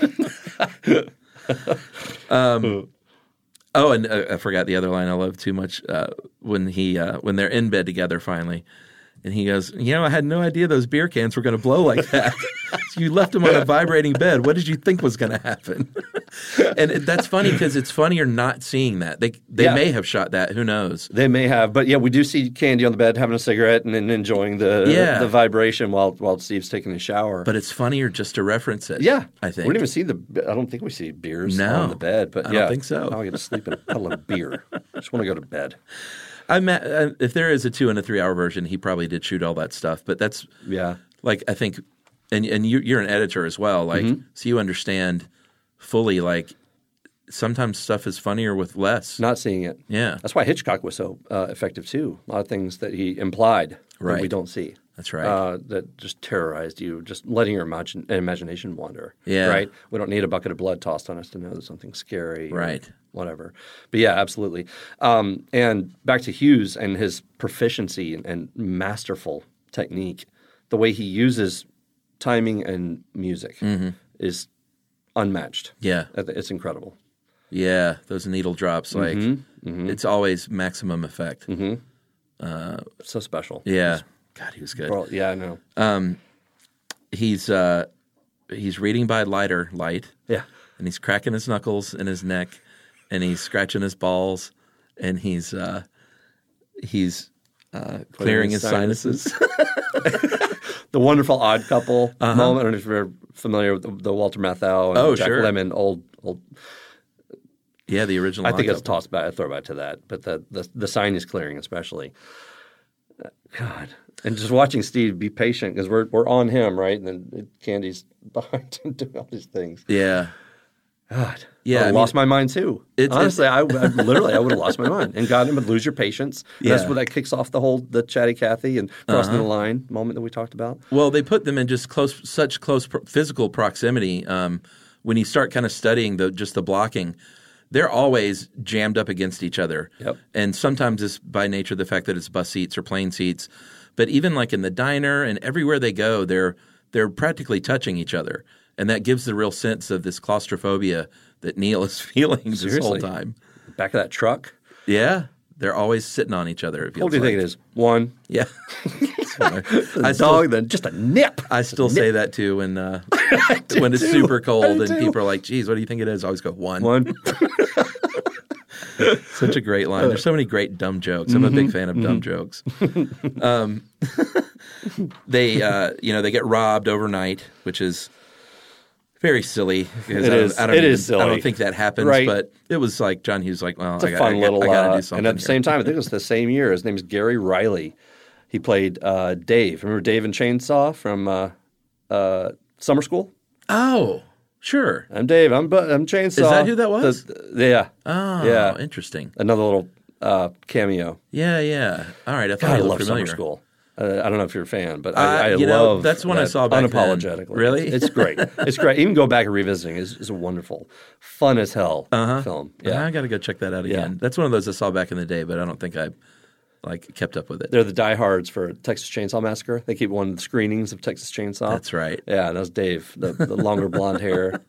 Speaker 2: Oh, and I forgot the other line I love too much when they're in bed together finally. And he goes, I had no idea those beer cans were going to blow like that. So you left them on a vibrating bed. What did you think was going to happen? And that's funny because it's funnier not seeing that. They may have shot that. Who knows? They
Speaker 3: may have. But, we do see Candy on the bed having a cigarette and enjoying the vibration while Steve's taking a shower.
Speaker 2: But it's funnier just to reference it.
Speaker 3: Yeah.
Speaker 2: I think.
Speaker 3: We don't even see I don't think we see beers on the bed. But
Speaker 2: I don't think so.
Speaker 3: I'll get to sleep in a puddle of beer. I just want to go to bed.
Speaker 2: If there is a 2 and a 3 hour version, he probably did shoot all that stuff. But that's like I think, and you're an editor as well, like so you understand fully. Like sometimes stuff is funnier with less.
Speaker 3: Not seeing it.
Speaker 2: Yeah,
Speaker 3: that's why Hitchcock was so effective too. A lot of things that he implied that we don't see.
Speaker 2: That's right.
Speaker 3: That just terrorized you, just letting your imagination wander.
Speaker 2: Yeah.
Speaker 3: Right? We don't need a bucket of blood tossed on us to know that something's scary.
Speaker 2: Right.
Speaker 3: Whatever. But yeah, absolutely. And back to Hughes and his proficiency and masterful technique, the way he uses timing and music is unmatched.
Speaker 2: Yeah.
Speaker 3: It's incredible.
Speaker 2: Yeah, those needle drops, like it's always maximum effect.
Speaker 3: So special.
Speaker 2: Yeah. God, he was good.
Speaker 3: Well, yeah, I know.
Speaker 2: He's reading by light.
Speaker 3: Yeah.
Speaker 2: And he's cracking his knuckles in his neck, and he's scratching his balls, and he's clearing his sinuses.
Speaker 3: The wonderful Odd Couple moment. I don't know if you're familiar with the Walter Matthau and Jack Lemmon old.
Speaker 2: Yeah, the original.
Speaker 3: I think it's tossed back. I throw back to that, but the sinus clearing especially. God, and just watching Steve be patient because we're on him, right? And then Candy's behind him doing all these things.
Speaker 2: Yeah.
Speaker 3: God.
Speaker 2: Yeah,
Speaker 3: I lost my mind too. Honestly, I would have lost my mind. And God, would lose your patience.
Speaker 2: Yeah.
Speaker 3: That's what that kicks off the Chatty Cathy and crossing the line moment that we talked about.
Speaker 2: Well, they put them in just such close physical proximity. When you start kind of studying just the blocking, they're always jammed up against each other.
Speaker 3: Yep.
Speaker 2: And sometimes it's by nature of the fact that it's bus seats or plane seats. But even like in the diner and everywhere they go, they're practically touching each other. And that gives the real sense of this claustrophobia that Neil is feeling this whole time.
Speaker 3: Back of that truck?
Speaker 2: Yeah. They're always sitting on each other.
Speaker 3: What do you think it is? One?
Speaker 2: Yeah.
Speaker 3: Then just a nip.
Speaker 2: I still say that too when it's super cold and people are like, geez, what do you think it is? I always go, one.
Speaker 3: One.
Speaker 2: Such a great line. There's so many great dumb jokes. I'm a big fan of dumb jokes. They get robbed overnight, which is Very silly. Because
Speaker 3: It is. It is silly.
Speaker 2: I don't think that happens,
Speaker 3: Right.
Speaker 2: but it was like John Hughes like, well,
Speaker 3: It's a fun little.
Speaker 2: I got to do something.
Speaker 3: And at the
Speaker 2: here.
Speaker 3: same time, I think it was the same year. His name is Gary Riley. He played Dave. Remember Dave and Chainsaw from Summer School?
Speaker 2: Oh, sure.
Speaker 3: I'm Dave. I'm Chainsaw.
Speaker 2: Is that who that was?
Speaker 3: Yeah.
Speaker 2: Oh,
Speaker 3: Yeah.
Speaker 2: interesting.
Speaker 3: Another little cameo.
Speaker 2: Yeah. All right, I thought
Speaker 3: God, I
Speaker 2: you
Speaker 3: love
Speaker 2: looked familiar.
Speaker 3: Summer School. I don't know if you're a fan, but I
Speaker 2: you know,
Speaker 3: love
Speaker 2: that's one I
Speaker 3: that
Speaker 2: saw back then.
Speaker 3: unapologetically.
Speaker 2: Really?
Speaker 3: It's great. It's great. Even go back and revisiting is a wonderful, fun as hell film. Yeah,
Speaker 2: I got to go check that out again.
Speaker 3: Yeah.
Speaker 2: That's one of those I saw back in the day, but I don't think I kept up with it.
Speaker 3: they're the diehards for Texas Chainsaw Massacre. They keep one of the screenings of Texas Chainsaw.
Speaker 2: That's right.
Speaker 3: Yeah, that was Dave, the longer blonde hair.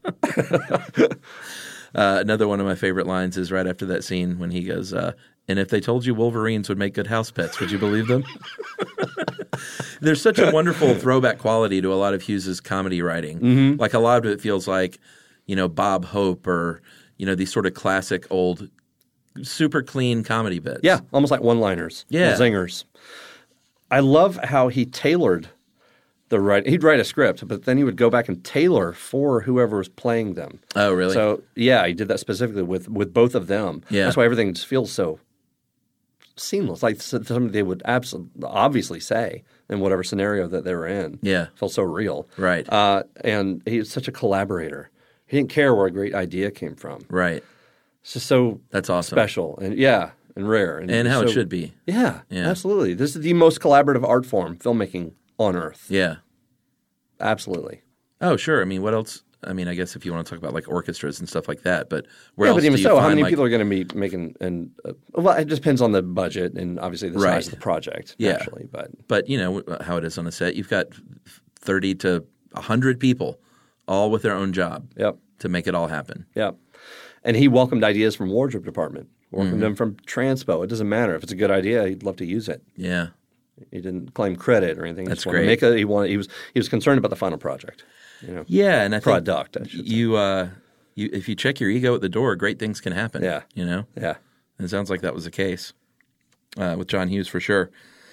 Speaker 2: Another one of my favorite lines is right after that scene when he goes, and if they told you Wolverines would make good house pets, would you believe them? There's such a wonderful throwback quality to a lot of Hughes's comedy writing.
Speaker 3: Mm-hmm.
Speaker 2: Like a lot of it feels like, Bob Hope or, these sort of classic old, super clean comedy bits.
Speaker 3: Yeah, almost like one-liners.
Speaker 2: Yeah.
Speaker 3: Zingers. I love how he tailored the writing. He'd write a script, but then he would go back and tailor for whoever was playing them.
Speaker 2: Oh, really?
Speaker 3: So, yeah, he did that specifically with both of them.
Speaker 2: Yeah.
Speaker 3: That's why everything just feels so seamless, like something they would obviously say in whatever scenario that they were in.
Speaker 2: Yeah.
Speaker 3: Felt so real.
Speaker 2: Right.
Speaker 3: And he was such a collaborator. He didn't care where a great idea came from.
Speaker 2: Right.
Speaker 3: It's just so
Speaker 2: That's awesome.
Speaker 3: special and and rare.
Speaker 2: And how it should be.
Speaker 3: Yeah,
Speaker 2: Yeah.
Speaker 3: absolutely. This is the most collaborative art form, filmmaking on earth.
Speaker 2: Yeah.
Speaker 3: Absolutely.
Speaker 2: Oh, sure. I mean, what else? I mean, I guess if you want to talk about like orchestras and stuff like that, but where else
Speaker 3: but even
Speaker 2: do you
Speaker 3: so,
Speaker 2: find
Speaker 3: how many
Speaker 2: like,
Speaker 3: people are going to be making? And well, it just depends on the budget and obviously the
Speaker 2: Right.
Speaker 3: size of the project.
Speaker 2: Yeah.
Speaker 3: Naturally, but
Speaker 2: But how it is on a set. You've got 30 to 100 people, all with their own job
Speaker 3: yep,
Speaker 2: to make it all happen.
Speaker 3: yep. And he welcomed ideas from wardrobe department, welcomed
Speaker 2: Mm-hmm.
Speaker 3: them from transpo. It doesn't matter if it's a good idea; he'd love to use it.
Speaker 2: Yeah.
Speaker 3: He didn't claim credit or anything. He
Speaker 2: That's
Speaker 3: just wanted to
Speaker 2: great.
Speaker 3: make he was concerned about the final project.
Speaker 2: Yeah, and I think
Speaker 3: Product, I should say.
Speaker 2: you if you check your ego at the door, great things can happen.
Speaker 3: Yeah.
Speaker 2: And
Speaker 3: Yeah.
Speaker 2: it sounds like that was the case with John Hughes for sure.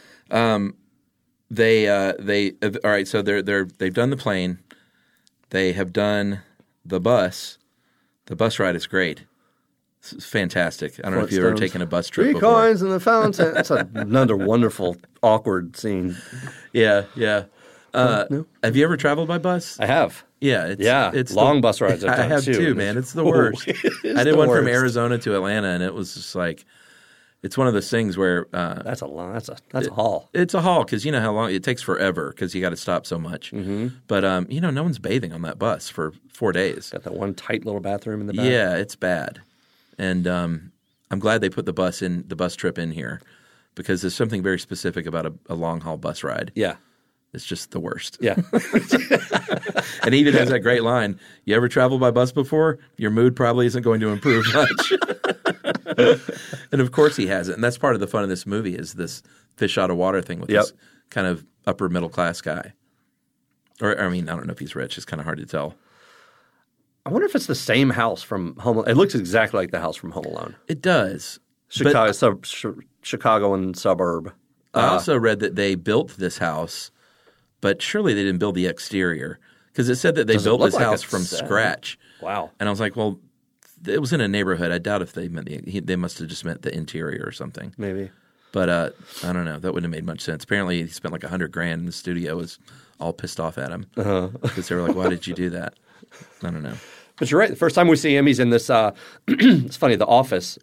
Speaker 2: They all right. So they've done the plane. They have done the bus. The bus ride is great. It's fantastic. I don't know if you've ever
Speaker 3: Flintstones.
Speaker 2: taken a bus trip
Speaker 3: 3
Speaker 2: before.
Speaker 3: coins in the fountain. That's another wonderful, awkward scene.
Speaker 2: Yeah. Have you ever traveled by bus?
Speaker 3: I have.
Speaker 2: Yeah, it's
Speaker 3: long bus rides I've
Speaker 2: I
Speaker 3: done
Speaker 2: have
Speaker 3: too.
Speaker 2: too, man. It's the worst.
Speaker 3: It is
Speaker 2: I did
Speaker 3: the
Speaker 2: one from
Speaker 3: worst.
Speaker 2: Arizona to Atlanta, and it was just like it's one of those things where
Speaker 3: That's a haul.
Speaker 2: it's a haul because you know how long it takes forever because you got to stop so much. Mm-hmm. But no one's bathing on that bus for 4 days.
Speaker 3: Got that one tight little bathroom in the back.
Speaker 2: Yeah, it's bad, and I'm glad they put the bus trip in here because there's something very specific about a long haul bus ride.
Speaker 3: Yeah.
Speaker 2: It's just the worst.
Speaker 3: Yeah.
Speaker 2: And he even has that great line, you ever traveled by bus before? Your mood probably isn't going to improve much. And of course he hasn't. And that's part of the fun of this movie is this fish out of water thing with
Speaker 3: Yep.
Speaker 2: this kind of upper middle class guy. Or, I mean, I don't know if he's rich. It's kind of hard to tell.
Speaker 3: I wonder if it's the same house from Home Alone. It looks exactly like the house from Home Alone.
Speaker 2: It does.
Speaker 3: Chicagoan suburb.
Speaker 2: I also read that they built this house, but surely they didn't build the exterior because it said that they
Speaker 3: Doesn't
Speaker 2: built
Speaker 3: look
Speaker 2: this
Speaker 3: like
Speaker 2: house
Speaker 3: it's
Speaker 2: from
Speaker 3: set.
Speaker 2: scratch.
Speaker 3: Wow.
Speaker 2: And I was like, well, it was in a neighborhood. I doubt if they meant they must have just meant the interior or something.
Speaker 3: Maybe.
Speaker 2: But I don't know. That wouldn't have made much sense. Apparently, he spent like $100,000, and the studio was all pissed off at him because they were like, "Why did you do that?" I don't know.
Speaker 3: But you're right. The first time we see him, he's in this. It's funny. The office,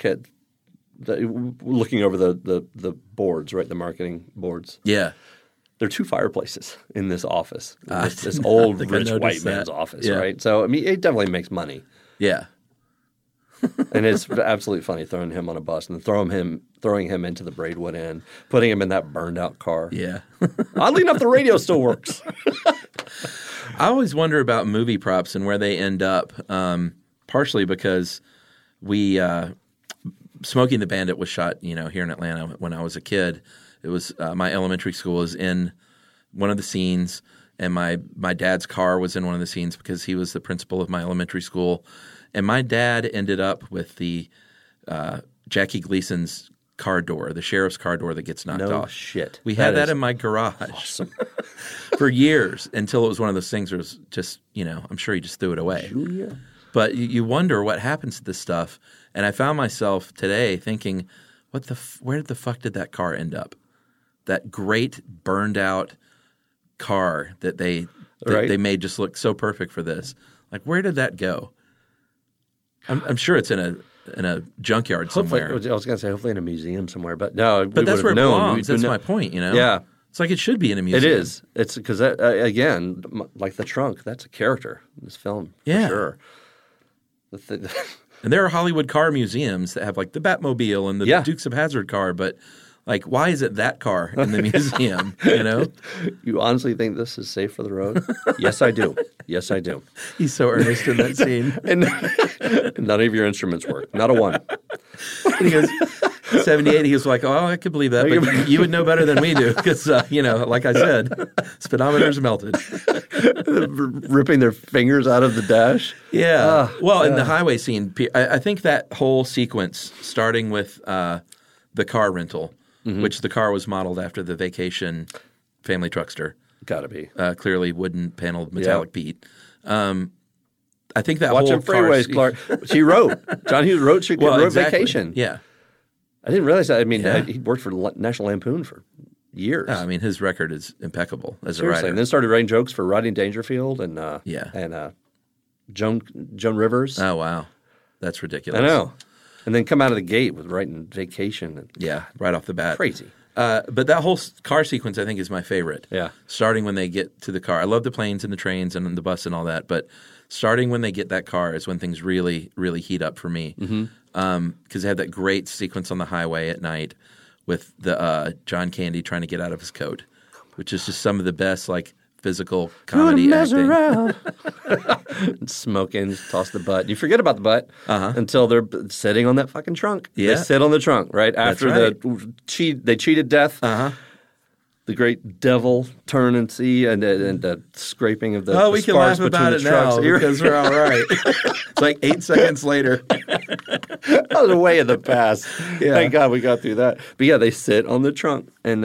Speaker 3: looking over the boards, right? The marketing boards.
Speaker 2: Yeah,
Speaker 3: There are 2 fireplaces in this office. This old
Speaker 2: think I
Speaker 3: rich white
Speaker 2: noticed
Speaker 3: man's
Speaker 2: that.
Speaker 3: office,
Speaker 2: Yeah.
Speaker 3: right? So I mean, it definitely makes money,
Speaker 2: yeah,
Speaker 3: and it's absolutely funny throwing him on a bus and throwing him into the Braidwood Inn, putting him in that burned out car.
Speaker 2: yeah.
Speaker 3: Oddly enough, the radio still works.
Speaker 2: I always wonder about movie props and where they end up. Partially because we Smokey and the Bandit was shot, here in Atlanta when I was a kid. It was my elementary school was in one of the scenes, and my dad's car was in one of the scenes because he was the principal of my elementary school. And my dad ended up with the Jackie Gleason's car door, the sheriff's car door that gets knocked
Speaker 3: No
Speaker 2: off.
Speaker 3: shit.
Speaker 2: We had that
Speaker 3: is
Speaker 2: in my garage
Speaker 3: awesome.
Speaker 2: for years until it was one of those things where it was just, I'm sure he just threw it away.
Speaker 3: Julia.
Speaker 2: But you wonder what happens to this stuff. And I found myself today thinking, where the fuck did that car end up? That great burned out car that they made just look so perfect for this. Like, where did that go? I'm sure it's in a junkyard somewhere.
Speaker 3: I was going to say hopefully in a museum somewhere, but no.
Speaker 2: But that's where it belongs. That's my point.
Speaker 3: Yeah,
Speaker 2: it's like it should be in a museum.
Speaker 3: it is. It's because again, like the trunk, that's a character in this film.
Speaker 2: Yeah.
Speaker 3: For sure.
Speaker 2: And there are Hollywood car museums that have like the Batmobile and the Dukes of Hazzard car, but like, why is it that car in the museum?
Speaker 3: You honestly think this is safe for the road? Yes, I do. Yes, I do.
Speaker 2: He's so earnest in that scene.
Speaker 3: And none of your instruments work. Not a one.
Speaker 2: And he goes, 78, he was like, oh, I could believe that, but you would know better than we do because, like I said, speedometer's melted.
Speaker 3: Ripping their fingers out of the dash.
Speaker 2: Yeah. In the highway scene, I think that whole sequence, starting with the car rental, which the car was modeled after the Vacation family truckster.
Speaker 3: Gotta be.
Speaker 2: Clearly wooden paneled metallic Pete. I think that
Speaker 3: Watch
Speaker 2: whole
Speaker 3: them freeways, Clark. She wrote. John Hughes wrote. She wrote
Speaker 2: exactly.
Speaker 3: Vacation.
Speaker 2: Yeah.
Speaker 3: I didn't realize that. I mean, he worked for National Lampoon for years.
Speaker 2: I mean, his record is impeccable as a
Speaker 3: Seriously.
Speaker 2: writer.
Speaker 3: And then started writing jokes for Rodney Dangerfield and Joan Rivers.
Speaker 2: Oh, wow. That's ridiculous.
Speaker 3: I know. And then come out of the gate with writing Vacation.
Speaker 2: Yeah, right off the bat.
Speaker 3: Crazy.
Speaker 2: But that whole car sequence, I think, is my favorite.
Speaker 3: Yeah.
Speaker 2: Starting when they get to the car. I love the planes and the trains and the bus and all that, but starting when they get that car is when things really, really heat up for me. Because they had that great sequence on the highway at night with the John Candy trying to get out of his coat, which is just some of the best, like, physical comedy acting.
Speaker 3: Smoking, toss the butt. You forget about the butt until they're sitting on that fucking trunk.
Speaker 2: Yeah.
Speaker 3: They sit on the trunk, right? After they cheated death. The great devil turn and see and the scraping of the
Speaker 2: we can laugh about it now because we're all right. It's like 8 seconds later.
Speaker 3: That was way in the past. Yeah. Thank God we got through that. But yeah, they sit on the trunk and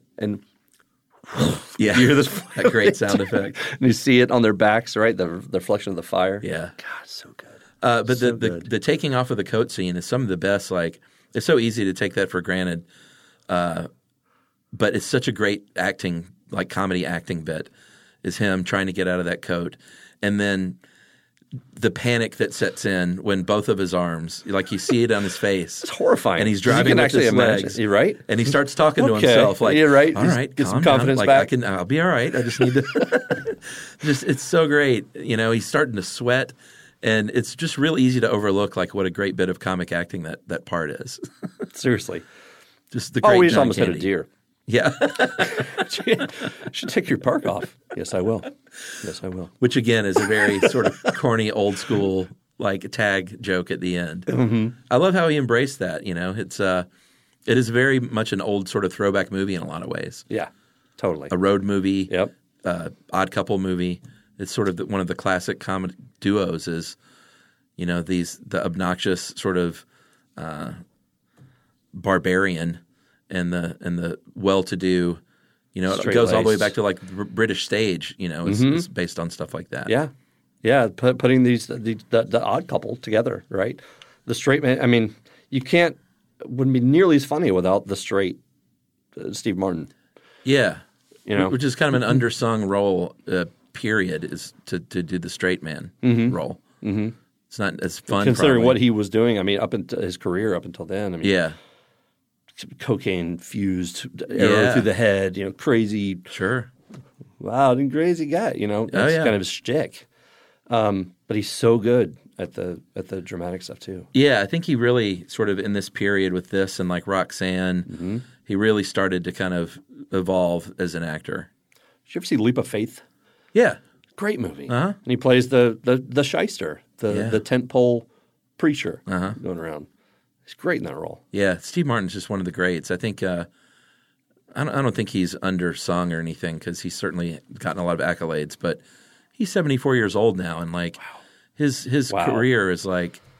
Speaker 3: you hear this
Speaker 2: that great sound effect.
Speaker 3: And you see it on their backs, right? The reflection of the fire.
Speaker 2: Yeah.
Speaker 3: God, so good.
Speaker 2: But the taking off of the coat scene is some of the best. Like, it's so easy to take that for granted. But it's such a great acting, like comedy acting bit, is him trying to get out of that coat. And then the panic that sets in when both of his arms, like you see it on his face.
Speaker 3: It's horrifying.
Speaker 2: And he's driving with his legs.
Speaker 3: You're right.
Speaker 2: And he starts talking to himself like,
Speaker 3: you're right.
Speaker 2: All right,
Speaker 3: get some confidence back.
Speaker 2: I'll be all right. I just need to it's so great. He's starting to sweat. And it's just real easy to overlook like what a great bit of comic acting that part is.
Speaker 3: Seriously.
Speaker 2: Just the great
Speaker 3: we just
Speaker 2: John
Speaker 3: almost
Speaker 2: Candy.
Speaker 3: hit a deer.
Speaker 2: Yeah.
Speaker 3: Should take your park off. Yes, I will. Yes, I will.
Speaker 2: Which again is a very sort of corny, old school like tag joke at the end. I love how he embraced that. It is very much an old sort of throwback movie in a lot of ways.
Speaker 3: Yeah, totally.
Speaker 2: A road movie.
Speaker 3: Yep.
Speaker 2: Odd Couple movie. It's sort of one of the classic comedy duos. Is the obnoxious sort of barbarian. And the well-to-do, it goes all the way back to like British stage, is based on stuff like that.
Speaker 3: Yeah, yeah. Putting the odd couple together, right? The straight man. I mean, wouldn't be nearly as funny without the straight Steve Martin.
Speaker 2: Yeah, which is kind of an undersung role. Period is to do the straight man role. It's not as fun
Speaker 3: considering
Speaker 2: probably.
Speaker 3: what he was doing. I mean, up into his career up until then. I mean,
Speaker 2: yeah.
Speaker 3: Cocaine fused arrow through the head, crazy, loud and crazy guy. That's kind of his shtick. But he's so good at the dramatic stuff too.
Speaker 2: Yeah, I think he really sort of in this period with this and like Roxanne, he really started to kind of evolve as an actor.
Speaker 3: Did you ever see Leap of Faith?
Speaker 2: Yeah,
Speaker 3: great movie. And he plays the shyster, the tentpole preacher going around. He's great in that role.
Speaker 2: Yeah, Steve Martin's just one of the greats. I think I don't think he's undersung or anything because he's certainly gotten a lot of accolades. But he's 74 years old now, and like his career is like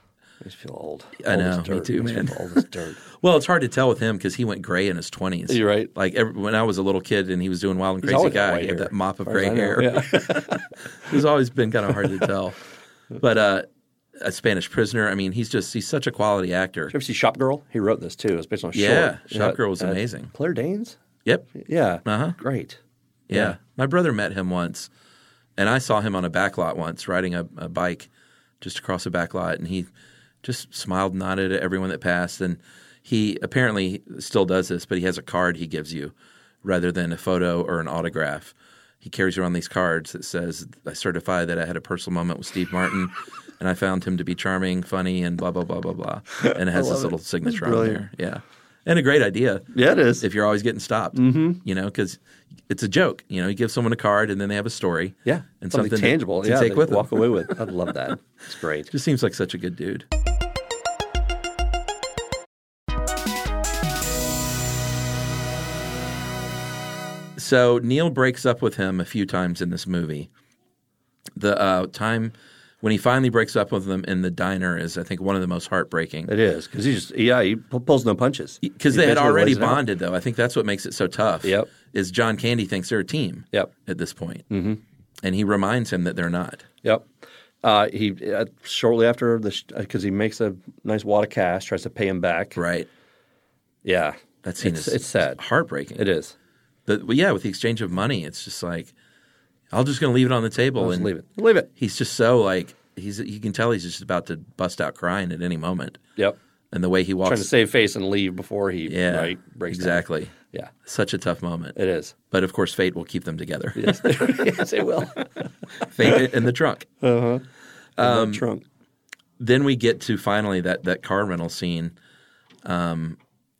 Speaker 3: just feel old.
Speaker 2: I
Speaker 3: Old
Speaker 2: know,
Speaker 3: as
Speaker 2: me
Speaker 3: dirt.
Speaker 2: too,
Speaker 3: I just
Speaker 2: man.
Speaker 3: feel old as dirt.
Speaker 2: Well, it's hard to tell with him because he went gray in his 20s.
Speaker 3: You're right.
Speaker 2: Like when I was a little kid and he was doing Wild and
Speaker 3: He's
Speaker 2: Crazy
Speaker 3: always got
Speaker 2: Guy,
Speaker 3: white
Speaker 2: he had
Speaker 3: hair,
Speaker 2: that mop of
Speaker 3: as far as
Speaker 2: gray
Speaker 3: I know.
Speaker 2: hair.
Speaker 3: Yeah.
Speaker 2: It's always been kind of hard to tell. But A Spanish Prisoner, I mean, he's such a quality actor.
Speaker 3: Did you ever see Shop Girl? He wrote this too. It was based on a
Speaker 2: Yeah,
Speaker 3: short.
Speaker 2: Shop Girl was amazing.
Speaker 3: Claire Danes?
Speaker 2: Yep.
Speaker 3: Yeah.
Speaker 2: Uh-huh.
Speaker 3: Great.
Speaker 2: Yeah. My brother met him once, and I saw him on a back lot once riding a bike just across a back lot, and he just smiled and nodded at everyone that passed. And he apparently still does this, but he has a card he gives you rather than a photo or an autograph. He carries around these cards that says, I certify that I had a personal moment with Steve Martin, and I found him to be charming, funny, and blah, blah, blah, blah, blah. And it has this little signature on there. Yeah. And a great idea.
Speaker 3: Yeah, it is.
Speaker 2: If you're always getting stopped, because it's a joke. You give someone a card and then they have a story.
Speaker 3: Yeah.
Speaker 2: And
Speaker 3: something tangible.
Speaker 2: to take
Speaker 3: they
Speaker 2: with them.
Speaker 3: walk away with. I'd love that. It's great.
Speaker 2: Just seems like such a good dude. So Neil breaks up with him a few times in this movie. The time when he finally breaks up with him in the diner is, I think, one of the most heartbreaking.
Speaker 3: It is because he pulls no punches.
Speaker 2: Because
Speaker 3: He
Speaker 2: they had
Speaker 3: basically
Speaker 2: already
Speaker 3: lays it out.
Speaker 2: bonded, though. I think that's what makes it so tough.
Speaker 3: Yep.
Speaker 2: Is John Candy thinks they're a team.
Speaker 3: Yep.
Speaker 2: At this point. Mm-hmm. And he reminds him that they're not.
Speaker 3: Yep. He shortly after because he makes a nice wad of cash, tries to pay him back.
Speaker 2: Right.
Speaker 3: Yeah.
Speaker 2: That scene
Speaker 3: it's sad.
Speaker 2: Heartbreaking.
Speaker 3: It is.
Speaker 2: But yeah, with the exchange of money, it's just like, I'm just going to leave it on the table.
Speaker 3: Just
Speaker 2: and
Speaker 3: leave it. Leave it.
Speaker 2: He's just so like, you can tell he's just about to bust out crying at any moment.
Speaker 3: Yep.
Speaker 2: And the way he walks.
Speaker 3: Trying to save face and leave before he breaks
Speaker 2: exactly.
Speaker 3: down. Yeah.
Speaker 2: Such a tough moment.
Speaker 3: It is.
Speaker 2: But of course, fate will keep them together.
Speaker 3: Yes, yes, it will.
Speaker 2: Fate in the trunk.
Speaker 3: In the trunk.
Speaker 2: Then we get to finally that car rental scene. And,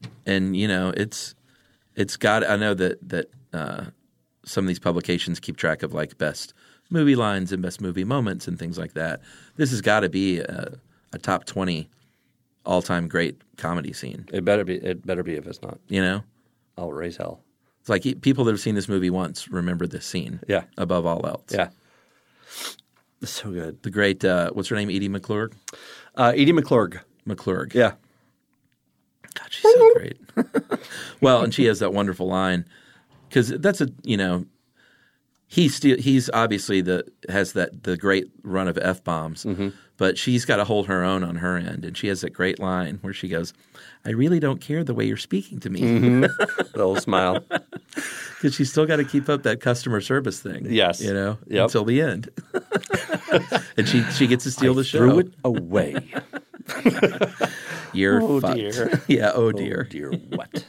Speaker 2: it's got – I know that some of these publications keep track of like best movie lines and best movie moments and things like that. This has got to be a top 20 all-time great comedy scene.
Speaker 3: It better be if it's not.
Speaker 2: I'll
Speaker 3: raise hell.
Speaker 2: It's like people that have seen this movie once remember this scene above all else.
Speaker 3: Yeah. It's so good.
Speaker 2: The great what's her name? Edie McClurg?
Speaker 3: Edie McClurg.
Speaker 2: McClurg.
Speaker 3: Yeah.
Speaker 2: God, she's so great. Well, and she has that wonderful line because that's he's obviously has the great run of F-bombs, but she's got to hold her own on her end, and she has that great line where she goes, "I really don't care the way you're speaking to me."
Speaker 3: The little smile.
Speaker 2: Because she's still got to keep up that customer service thing.
Speaker 3: Yes.
Speaker 2: Until the end. And she gets to steal the show.
Speaker 3: Threw it away.
Speaker 2: You're fucked.
Speaker 3: Dear.
Speaker 2: Yeah, oh dear.
Speaker 3: Oh dear, what?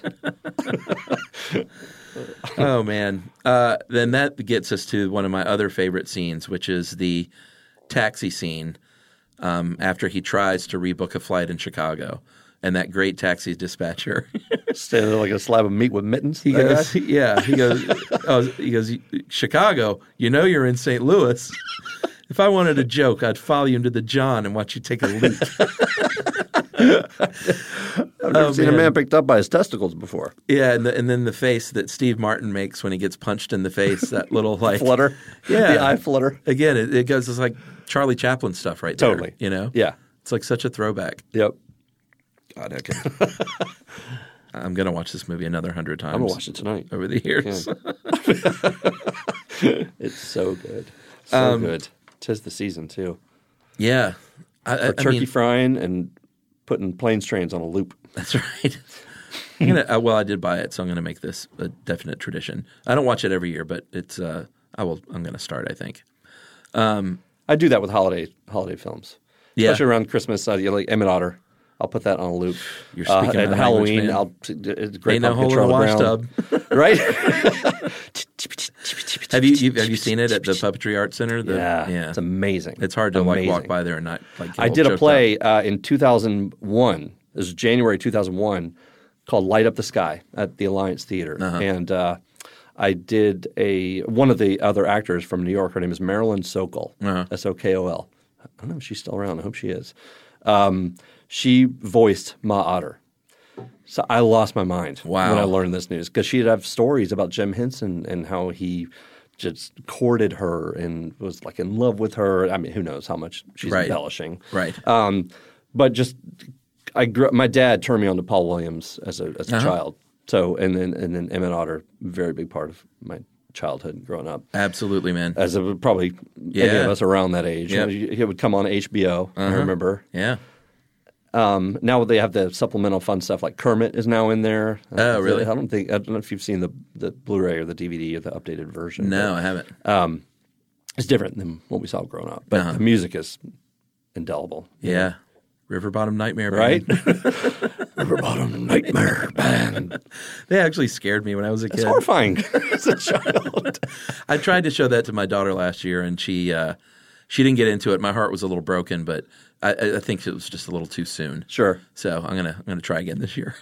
Speaker 2: Oh, man. Then that gets us to one of my other favorite scenes, which is the taxi scene after he tries to rebook a flight in Chicago. And that great taxi dispatcher.
Speaker 3: Standing there like a slab of meat with mittens.
Speaker 2: He goes, Chicago, you're in St. Louis. If I wanted a joke, I'd follow you into the John and watch you take a leak.
Speaker 3: I've never seen a man picked up by his testicles before.
Speaker 2: Yeah, and then the face that Steve Martin makes when he gets punched in the face, that little like
Speaker 3: flutter.
Speaker 2: Yeah.
Speaker 3: The eye flutter.
Speaker 2: Again, it goes, it's like Charlie Chaplin stuff right there.
Speaker 3: Totally.
Speaker 2: Yeah. It's like such a throwback.
Speaker 3: Yep.
Speaker 2: God, okay. I'm going to watch this movie another 100 times.
Speaker 3: I'm going to watch it tonight.
Speaker 2: Over the years.
Speaker 3: It's so good. So good. 'Tis the season, too.
Speaker 2: Yeah.
Speaker 3: For turkey frying and putting planes trains on a loop.
Speaker 2: That's right. I did buy it, so I'm going to make this a definite tradition. I don't watch it every year, but it's I'm going to start, I think.
Speaker 3: I do that with holiday films.
Speaker 2: Yeah.
Speaker 3: Especially around Christmas, like Emmett Otter. I'll put that on a loop.
Speaker 2: You're speaking
Speaker 3: at
Speaker 2: my
Speaker 3: Halloween,
Speaker 2: language,
Speaker 3: it's great.
Speaker 2: Ain't no hole in the wash tub.
Speaker 3: Right?
Speaker 2: Have you seen it at the Puppetry Arts Center?
Speaker 3: Yeah. It's amazing.
Speaker 2: It's hard to walk by there and not get
Speaker 3: I did a play in 2001. This was January 2001 called Light Up the Sky at the Alliance Theater. And I did one of the other actors from New York. Her name is Marilyn Sokol, Sokol. I don't know if she's still around. I hope she is. She voiced Ma Otter. So I lost my mind when I learned this news because she'd have stories about Jim Henson and how he just courted her and was like in love with her. I mean, who knows how much she's embellishing.
Speaker 2: Right.
Speaker 3: But just my dad turned me on to Paul Williams as a child. So and then Emmett Otter, very big part of my childhood growing up.
Speaker 2: Absolutely, man.
Speaker 3: As probably any of us around that age.
Speaker 2: Yep.
Speaker 3: It would come on HBO, I remember.
Speaker 2: Yeah.
Speaker 3: Now they have the supplemental fun stuff like Kermit is now in there.
Speaker 2: Oh, really?
Speaker 3: I don't know if you've seen the Blu-ray or the DVD or the updated version.
Speaker 2: No, I haven't.
Speaker 3: It's different than what we saw growing up. But the music is indelible.
Speaker 2: Yeah. River Bottom Nightmare Band.
Speaker 3: Right? River Bottom Nightmare Band.
Speaker 2: They actually scared me when I was a kid.
Speaker 3: It's horrifying as a child.
Speaker 2: I tried to show that to my daughter last year, and she didn't get into it. My heart was a little broken, but I think it was just a little too soon.
Speaker 3: Sure.
Speaker 2: So I'm gonna try again this year.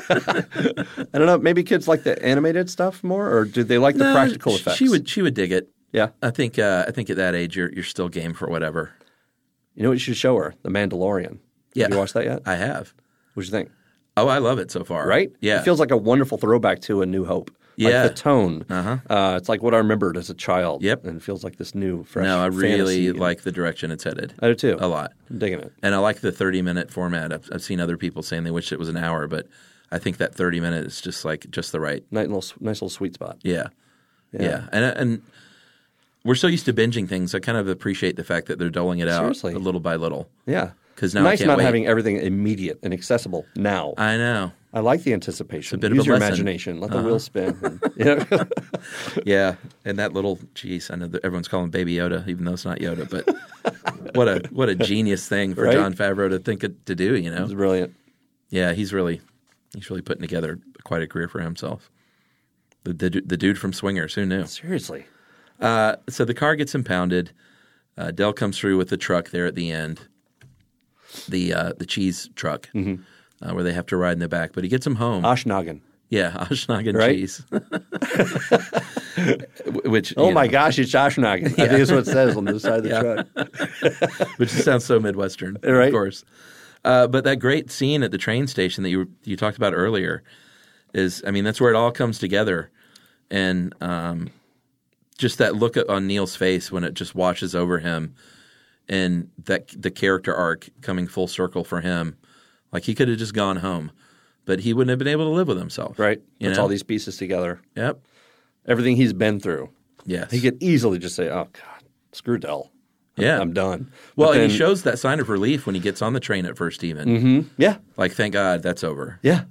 Speaker 3: I don't know. Maybe kids like the animated stuff more, or do they like the practical effects?
Speaker 2: She would dig it.
Speaker 3: Yeah.
Speaker 2: I think at that age you're still game for whatever.
Speaker 3: You know what you should show her? The Mandalorian.
Speaker 2: Yeah.
Speaker 3: Have you watched that yet?
Speaker 2: I have.
Speaker 3: What'd you think?
Speaker 2: Oh, I love it so far.
Speaker 3: Right?
Speaker 2: Yeah.
Speaker 3: It feels like a wonderful throwback to A New Hope.
Speaker 2: Yeah.
Speaker 3: Like the tone.
Speaker 2: Uh-huh.
Speaker 3: It's like what I remembered as a child.
Speaker 2: Yep.
Speaker 3: And it feels like this new, fresh
Speaker 2: No, I really
Speaker 3: fantasy.
Speaker 2: like the direction it's headed.
Speaker 3: I do too.
Speaker 2: A lot.
Speaker 3: I'm digging it.
Speaker 2: And I like the 30-minute format. I've seen other people saying they wish it was an hour, but I think that 30-minute is just the right.
Speaker 3: Nice little sweet spot.
Speaker 2: Yeah. And we're so used to binging things. I kind of appreciate the fact that they're doling it out
Speaker 3: Seriously.
Speaker 2: a little by little.
Speaker 3: Yeah.
Speaker 2: Because now
Speaker 3: nice
Speaker 2: I can't
Speaker 3: not
Speaker 2: wait.
Speaker 3: having everything immediate and accessible now.
Speaker 2: I know.
Speaker 3: I like the anticipation.
Speaker 2: It's a bit
Speaker 3: Use
Speaker 2: of a
Speaker 3: your
Speaker 2: lesson.
Speaker 3: imagination. Let the wheel spin. And,
Speaker 2: Yeah, and that little I know that everyone's calling Baby Yoda, even though it's not Yoda. But what a genius thing for
Speaker 3: Right?
Speaker 2: Jon Favreau to do. You know,
Speaker 3: It's brilliant.
Speaker 2: yeah, he's really putting together quite a career for himself. The dude from Swingers, who knew?
Speaker 3: Seriously.
Speaker 2: So the car gets impounded. Dell comes through with the truck there at the end, the cheese truck, where they have to ride in the back. But he gets him home.
Speaker 3: Ashnagan.
Speaker 2: Yeah, Ashnagan
Speaker 3: Right?
Speaker 2: cheese. Which
Speaker 3: Oh my gosh, it's Ashnagan. I think that's what it says on the side of the truck.
Speaker 2: which sounds so Midwestern,
Speaker 3: Right.
Speaker 2: of course. But that great scene at the train station that you talked about earlier is, I mean, that's where it all comes together, and just that look on Neil's face when it just washes over him, and that the character arc coming full circle for him, like he could have just gone home, but he wouldn't have been able to live with himself.
Speaker 3: Right.
Speaker 2: You
Speaker 3: Puts
Speaker 2: know?
Speaker 3: all these pieces together.
Speaker 2: Yep.
Speaker 3: Everything he's been through.
Speaker 2: Yes.
Speaker 3: He could easily just say, oh, God, screw Dell.
Speaker 2: Yeah.
Speaker 3: I'm done.
Speaker 2: Well,
Speaker 3: But
Speaker 2: and
Speaker 3: then-
Speaker 2: he shows that sign of relief when he gets on the train at first, even.
Speaker 3: Yeah.
Speaker 2: Like, thank God that's over.
Speaker 3: Yeah.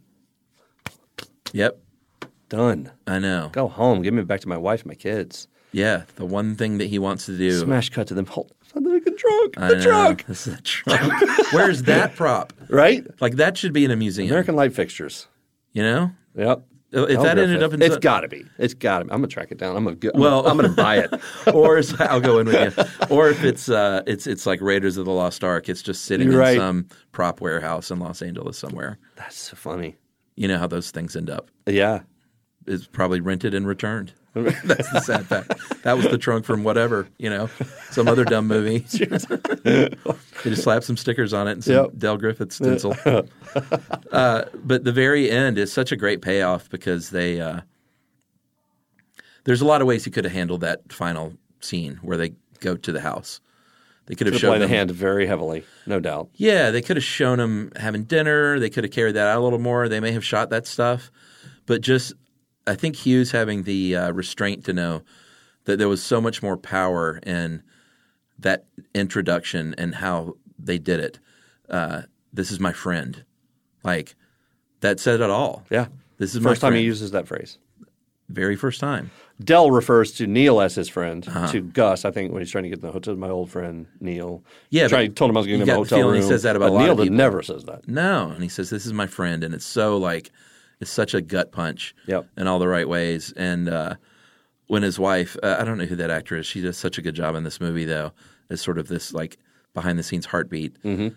Speaker 2: Yep.
Speaker 3: Done.
Speaker 2: I know.
Speaker 3: Go home. Give me back to my wife and my kids.
Speaker 2: Yeah. The one thing that he wants to do.
Speaker 3: Smash cut to them. Hold the trunk.
Speaker 2: I
Speaker 3: The
Speaker 2: know.
Speaker 3: trunk.
Speaker 2: This is a trunk. Where's that prop?
Speaker 3: Right?
Speaker 2: Like, that should be in a museum.
Speaker 3: American light fixtures.
Speaker 2: You know?
Speaker 3: Yep.
Speaker 2: If that ended up in
Speaker 3: It's
Speaker 2: some-
Speaker 3: got to be. It's got to be. I'm going to track it down. I'm going
Speaker 2: Well-
Speaker 3: to buy it.
Speaker 2: Or I'll go in with you. Or if it's like Raiders of the Lost Ark, it's just sitting
Speaker 3: You're right.
Speaker 2: in some prop warehouse in Los Angeles somewhere.
Speaker 3: That's so funny.
Speaker 2: You know how those things end up.
Speaker 3: Yeah.
Speaker 2: It's probably rented and returned. That's the sad fact. That was the trunk from whatever, some other dumb movie. They just slapped some stickers on it and some
Speaker 3: Yep.
Speaker 2: Del Griffith stencil. But the very end is such a great payoff because there's a lot of ways he could have handled that final scene where they go to the house. They could have
Speaker 3: Could
Speaker 2: shown
Speaker 3: play the
Speaker 2: them,
Speaker 3: hand very heavily, no doubt.
Speaker 2: yeah, they could have shown him having dinner. They could have carried that out a little more. They may have shot that stuff, but just I think Hughes having the restraint to know that there was so much more power in that introduction and how they did it. This is my friend. Like, that said it all.
Speaker 3: Yeah.
Speaker 2: This is my
Speaker 3: First time he
Speaker 2: friend.
Speaker 3: uses that phrase.
Speaker 2: Very first time.
Speaker 3: Dell refers to Neil as his friend,
Speaker 2: Uh-huh.
Speaker 3: to Gus, I think, when he's trying to get in the hotel. My old friend, Neil.
Speaker 2: Yeah,
Speaker 3: Told him I was going
Speaker 2: you
Speaker 3: to him a
Speaker 2: got the
Speaker 3: hotel
Speaker 2: feeling
Speaker 3: room.
Speaker 2: he says that about
Speaker 3: but
Speaker 2: a lot
Speaker 3: Neil
Speaker 2: of people.
Speaker 3: never says that.
Speaker 2: No. And he says, this is my friend. And it's so it's such a gut punch
Speaker 3: Yep.
Speaker 2: in all the right ways. And when his wife, I don't know who that actor is. She does such a good job in this movie, though, as sort of this like behind the scenes heartbeat.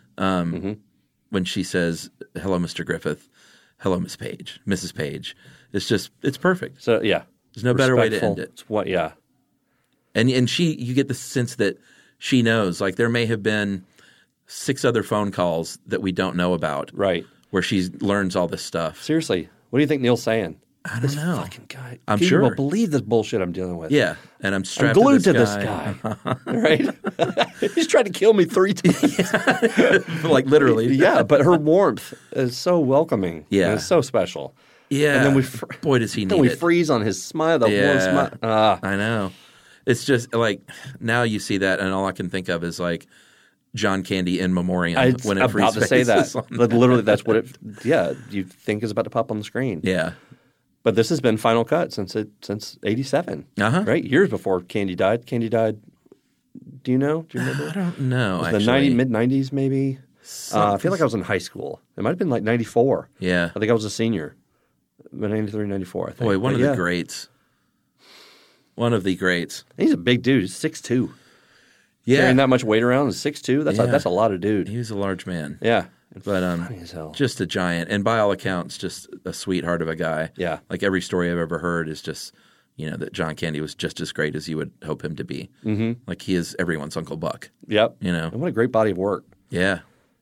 Speaker 2: When she says, hello, Mr. Griffith. Hello, Mrs. Page. It's perfect.
Speaker 3: So, yeah.
Speaker 2: There's no better way to
Speaker 3: Respectful.
Speaker 2: end it.
Speaker 3: It's what, yeah.
Speaker 2: And you get the sense that she knows. Like there may have been 6 other phone calls that we don't know about.
Speaker 3: Right.
Speaker 2: Where she learns all this stuff.
Speaker 3: Seriously, what do you think Neil's saying?
Speaker 2: I don't know.
Speaker 3: Fucking guy.
Speaker 2: I'm
Speaker 3: People
Speaker 2: sure.
Speaker 3: will believe this bullshit I'm dealing with.
Speaker 2: Yeah, and I'm
Speaker 3: I'm
Speaker 2: strapped
Speaker 3: glued
Speaker 2: to
Speaker 3: to this guy. Right? He's tried to kill me 3 times.
Speaker 2: Like literally.
Speaker 3: Yeah, but her warmth is so welcoming.
Speaker 2: Yeah.
Speaker 3: It's so special.
Speaker 2: Yeah.
Speaker 3: And then
Speaker 2: boy, does he need
Speaker 3: Then we
Speaker 2: it.
Speaker 3: freeze on his smile, the warm smile.
Speaker 2: I know. It's just like now you see that, and all I can think of is like John Candy in memoriam
Speaker 3: I
Speaker 2: when it
Speaker 3: was about to say
Speaker 2: freezes
Speaker 3: that.
Speaker 2: on
Speaker 3: But literally, that's what it. Yeah, you think is about to pop on the screen.
Speaker 2: Yeah.
Speaker 3: But this has been Final Cut since '87.
Speaker 2: Uh-huh.
Speaker 3: Right, years before Candy died. Candy died. Do you know? Do you remember?
Speaker 2: I don't know.
Speaker 3: The mid '90s, maybe. I feel like I was in high school. It might have been like '94.
Speaker 2: Yeah.
Speaker 3: I think I was a senior. 93, 94, I think.
Speaker 2: Boy, one
Speaker 3: But
Speaker 2: of the greats. One of the greats.
Speaker 3: He's a big dude. He's 6'2".
Speaker 2: Yeah.
Speaker 3: Carrying that much weight around is 6'2". That's a lot of dude.
Speaker 2: He was a large man.
Speaker 3: Yeah.
Speaker 2: But
Speaker 3: Funny as hell.
Speaker 2: just a giant, and by all accounts, just a sweetheart of a guy.
Speaker 3: Yeah.
Speaker 2: Like every story I've ever heard is just, that John Candy was just as great as you would hope him to be. Mm-hmm. Like he is everyone's Uncle Buck.
Speaker 3: Yep.
Speaker 2: And
Speaker 3: what a great body of work.
Speaker 2: Yeah.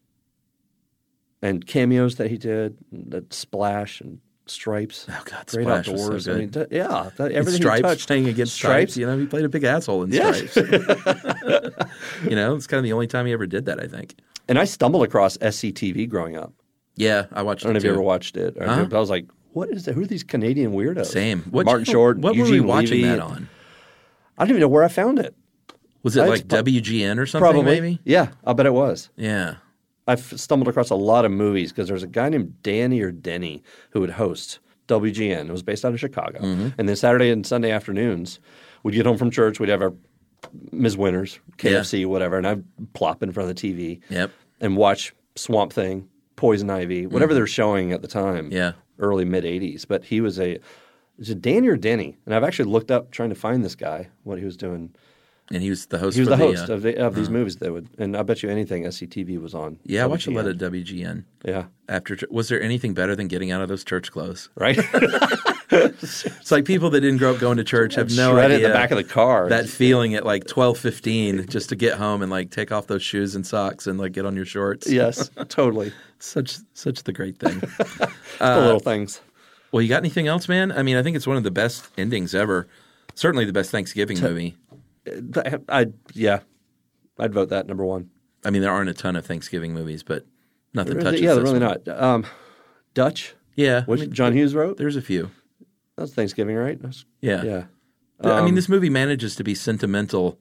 Speaker 3: And cameos that he did, that Splash and Stripes.
Speaker 2: Oh God,
Speaker 3: Great
Speaker 2: Splash
Speaker 3: outdoors.
Speaker 2: was so good.
Speaker 3: Everything
Speaker 2: Stripes
Speaker 3: he touched.
Speaker 2: playing against Stripes. He played a big asshole in
Speaker 3: Yes.
Speaker 2: Stripes. It's kind of the only time he ever did that, I think.
Speaker 3: And I stumbled across SCTV growing up.
Speaker 2: Yeah, I watched
Speaker 3: I don't know
Speaker 2: it
Speaker 3: if you
Speaker 2: too.
Speaker 3: ever watched it.
Speaker 2: Uh-huh.
Speaker 3: I was like, what is that? Who are these Canadian weirdos?
Speaker 2: Same.
Speaker 3: Martin Short,
Speaker 2: What
Speaker 3: Eugene
Speaker 2: were we watching
Speaker 3: Levy.
Speaker 2: that on?
Speaker 3: I don't even know where I found it.
Speaker 2: Was it
Speaker 3: I-
Speaker 2: like WGN or something
Speaker 3: Probably.
Speaker 2: maybe?
Speaker 3: Yeah, I bet it was.
Speaker 2: Yeah.
Speaker 3: I've stumbled across a lot of movies because there's a guy named Danny or Denny who would host WGN. It was based out of Chicago.
Speaker 2: Mm-hmm.
Speaker 3: And then Saturday and Sunday afternoons, we'd get home from church. We'd have our Ms. Winters, KFC, whatever, and I'd plop in front of the TV
Speaker 2: Yep.
Speaker 3: and watch Swamp Thing, Poison Ivy, whatever they were showing at the time.
Speaker 2: Yeah.
Speaker 3: Early, mid-'80s. But he was a Danny or Denny. And I've actually looked up trying to find this guy, what he was doing.
Speaker 2: And he was the host.
Speaker 3: He was
Speaker 2: for
Speaker 3: the host of these movies that would, and I bet you anything SCTV was on.
Speaker 2: Yeah, I watched a lot
Speaker 3: WGN.
Speaker 2: of WGN.
Speaker 3: Yeah,
Speaker 2: Was there anything better than getting out of those church clothes?
Speaker 3: right.
Speaker 2: It's like people that didn't grow up going to church have no
Speaker 3: Shred it
Speaker 2: idea.
Speaker 3: in the back of the car.
Speaker 2: That feeling at like 12:15 just to get home and like take off those shoes and socks and like get on your shorts.
Speaker 3: Yes, totally.
Speaker 2: Such the great thing.
Speaker 3: The little things.
Speaker 2: Well, you got anything else, man? I mean, I think it's one of the best endings ever. Certainly the best Thanksgiving movie.
Speaker 3: I'd vote that number one.
Speaker 2: I mean, there aren't a ton of Thanksgiving movies, but nothing touches
Speaker 3: Yeah,
Speaker 2: this
Speaker 3: really
Speaker 2: one.
Speaker 3: not. Dutch,
Speaker 2: Yeah.
Speaker 3: which John Hughes wrote.
Speaker 2: There's a few.
Speaker 3: That's Thanksgiving, right?
Speaker 2: Yeah.
Speaker 3: Yeah.
Speaker 2: I mean, this movie manages to be sentimental.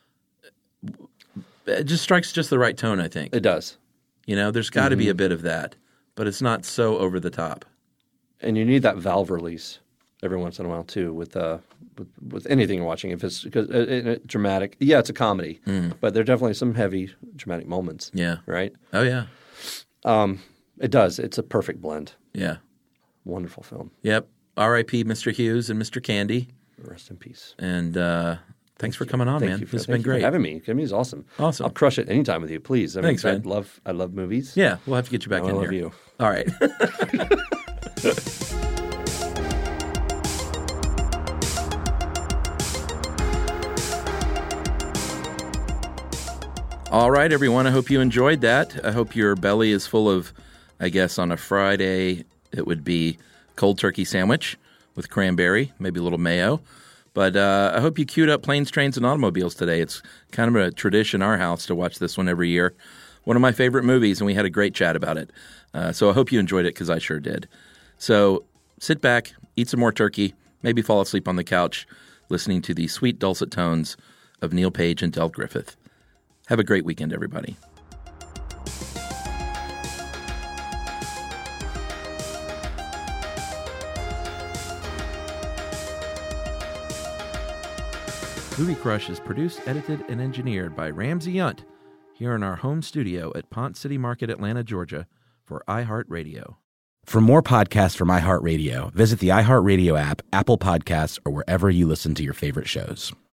Speaker 2: It just strikes just the right tone, I think.
Speaker 3: It does.
Speaker 2: There's got to be a bit of that, but it's not so over the top.
Speaker 3: And you need that valve release every once in a while too with anything you're watching. If it's because dramatic, yeah, it's a comedy, but there are definitely some heavy dramatic moments.
Speaker 2: Yeah.
Speaker 3: Right.
Speaker 2: Oh, yeah.
Speaker 3: It does. It's a perfect blend.
Speaker 2: Yeah.
Speaker 3: Wonderful film.
Speaker 2: Yep. R.I.P. Mr. Hughes and Mr. Candy.
Speaker 3: Rest in peace.
Speaker 2: And thanks for coming on, man.
Speaker 3: Thank
Speaker 2: This has
Speaker 3: you
Speaker 2: been great.
Speaker 3: for having me. It's awesome.
Speaker 2: Awesome.
Speaker 3: I'll crush it anytime with you, please.
Speaker 2: Thanks, man.
Speaker 3: I love movies.
Speaker 2: Yeah, we'll have to get you back
Speaker 3: I
Speaker 2: in
Speaker 3: love
Speaker 2: here.
Speaker 3: you.
Speaker 2: All right. All right, everyone. I hope you enjoyed that. I hope your belly is full of, I guess, on a Friday, it would be cold turkey sandwich with cranberry, maybe a little mayo. But I hope you queued up Planes, Trains, and Automobiles today. It's kind of a tradition in our house to watch this one every year. One of my favorite movies, and we had a great chat about it. So I hope you enjoyed it because I sure did. So sit back, eat some more turkey, maybe fall asleep on the couch listening to the sweet dulcet tones of Neil Page and Del Griffith. Have a great weekend, everybody. Movie Crush is produced, edited, and engineered by Ramsey Yunt here in our home studio at Pont City Market, Atlanta, Georgia, for iHeartRadio.
Speaker 1: For more podcasts from iHeartRadio, visit the iHeartRadio app, Apple Podcasts, or wherever you listen to your favorite shows.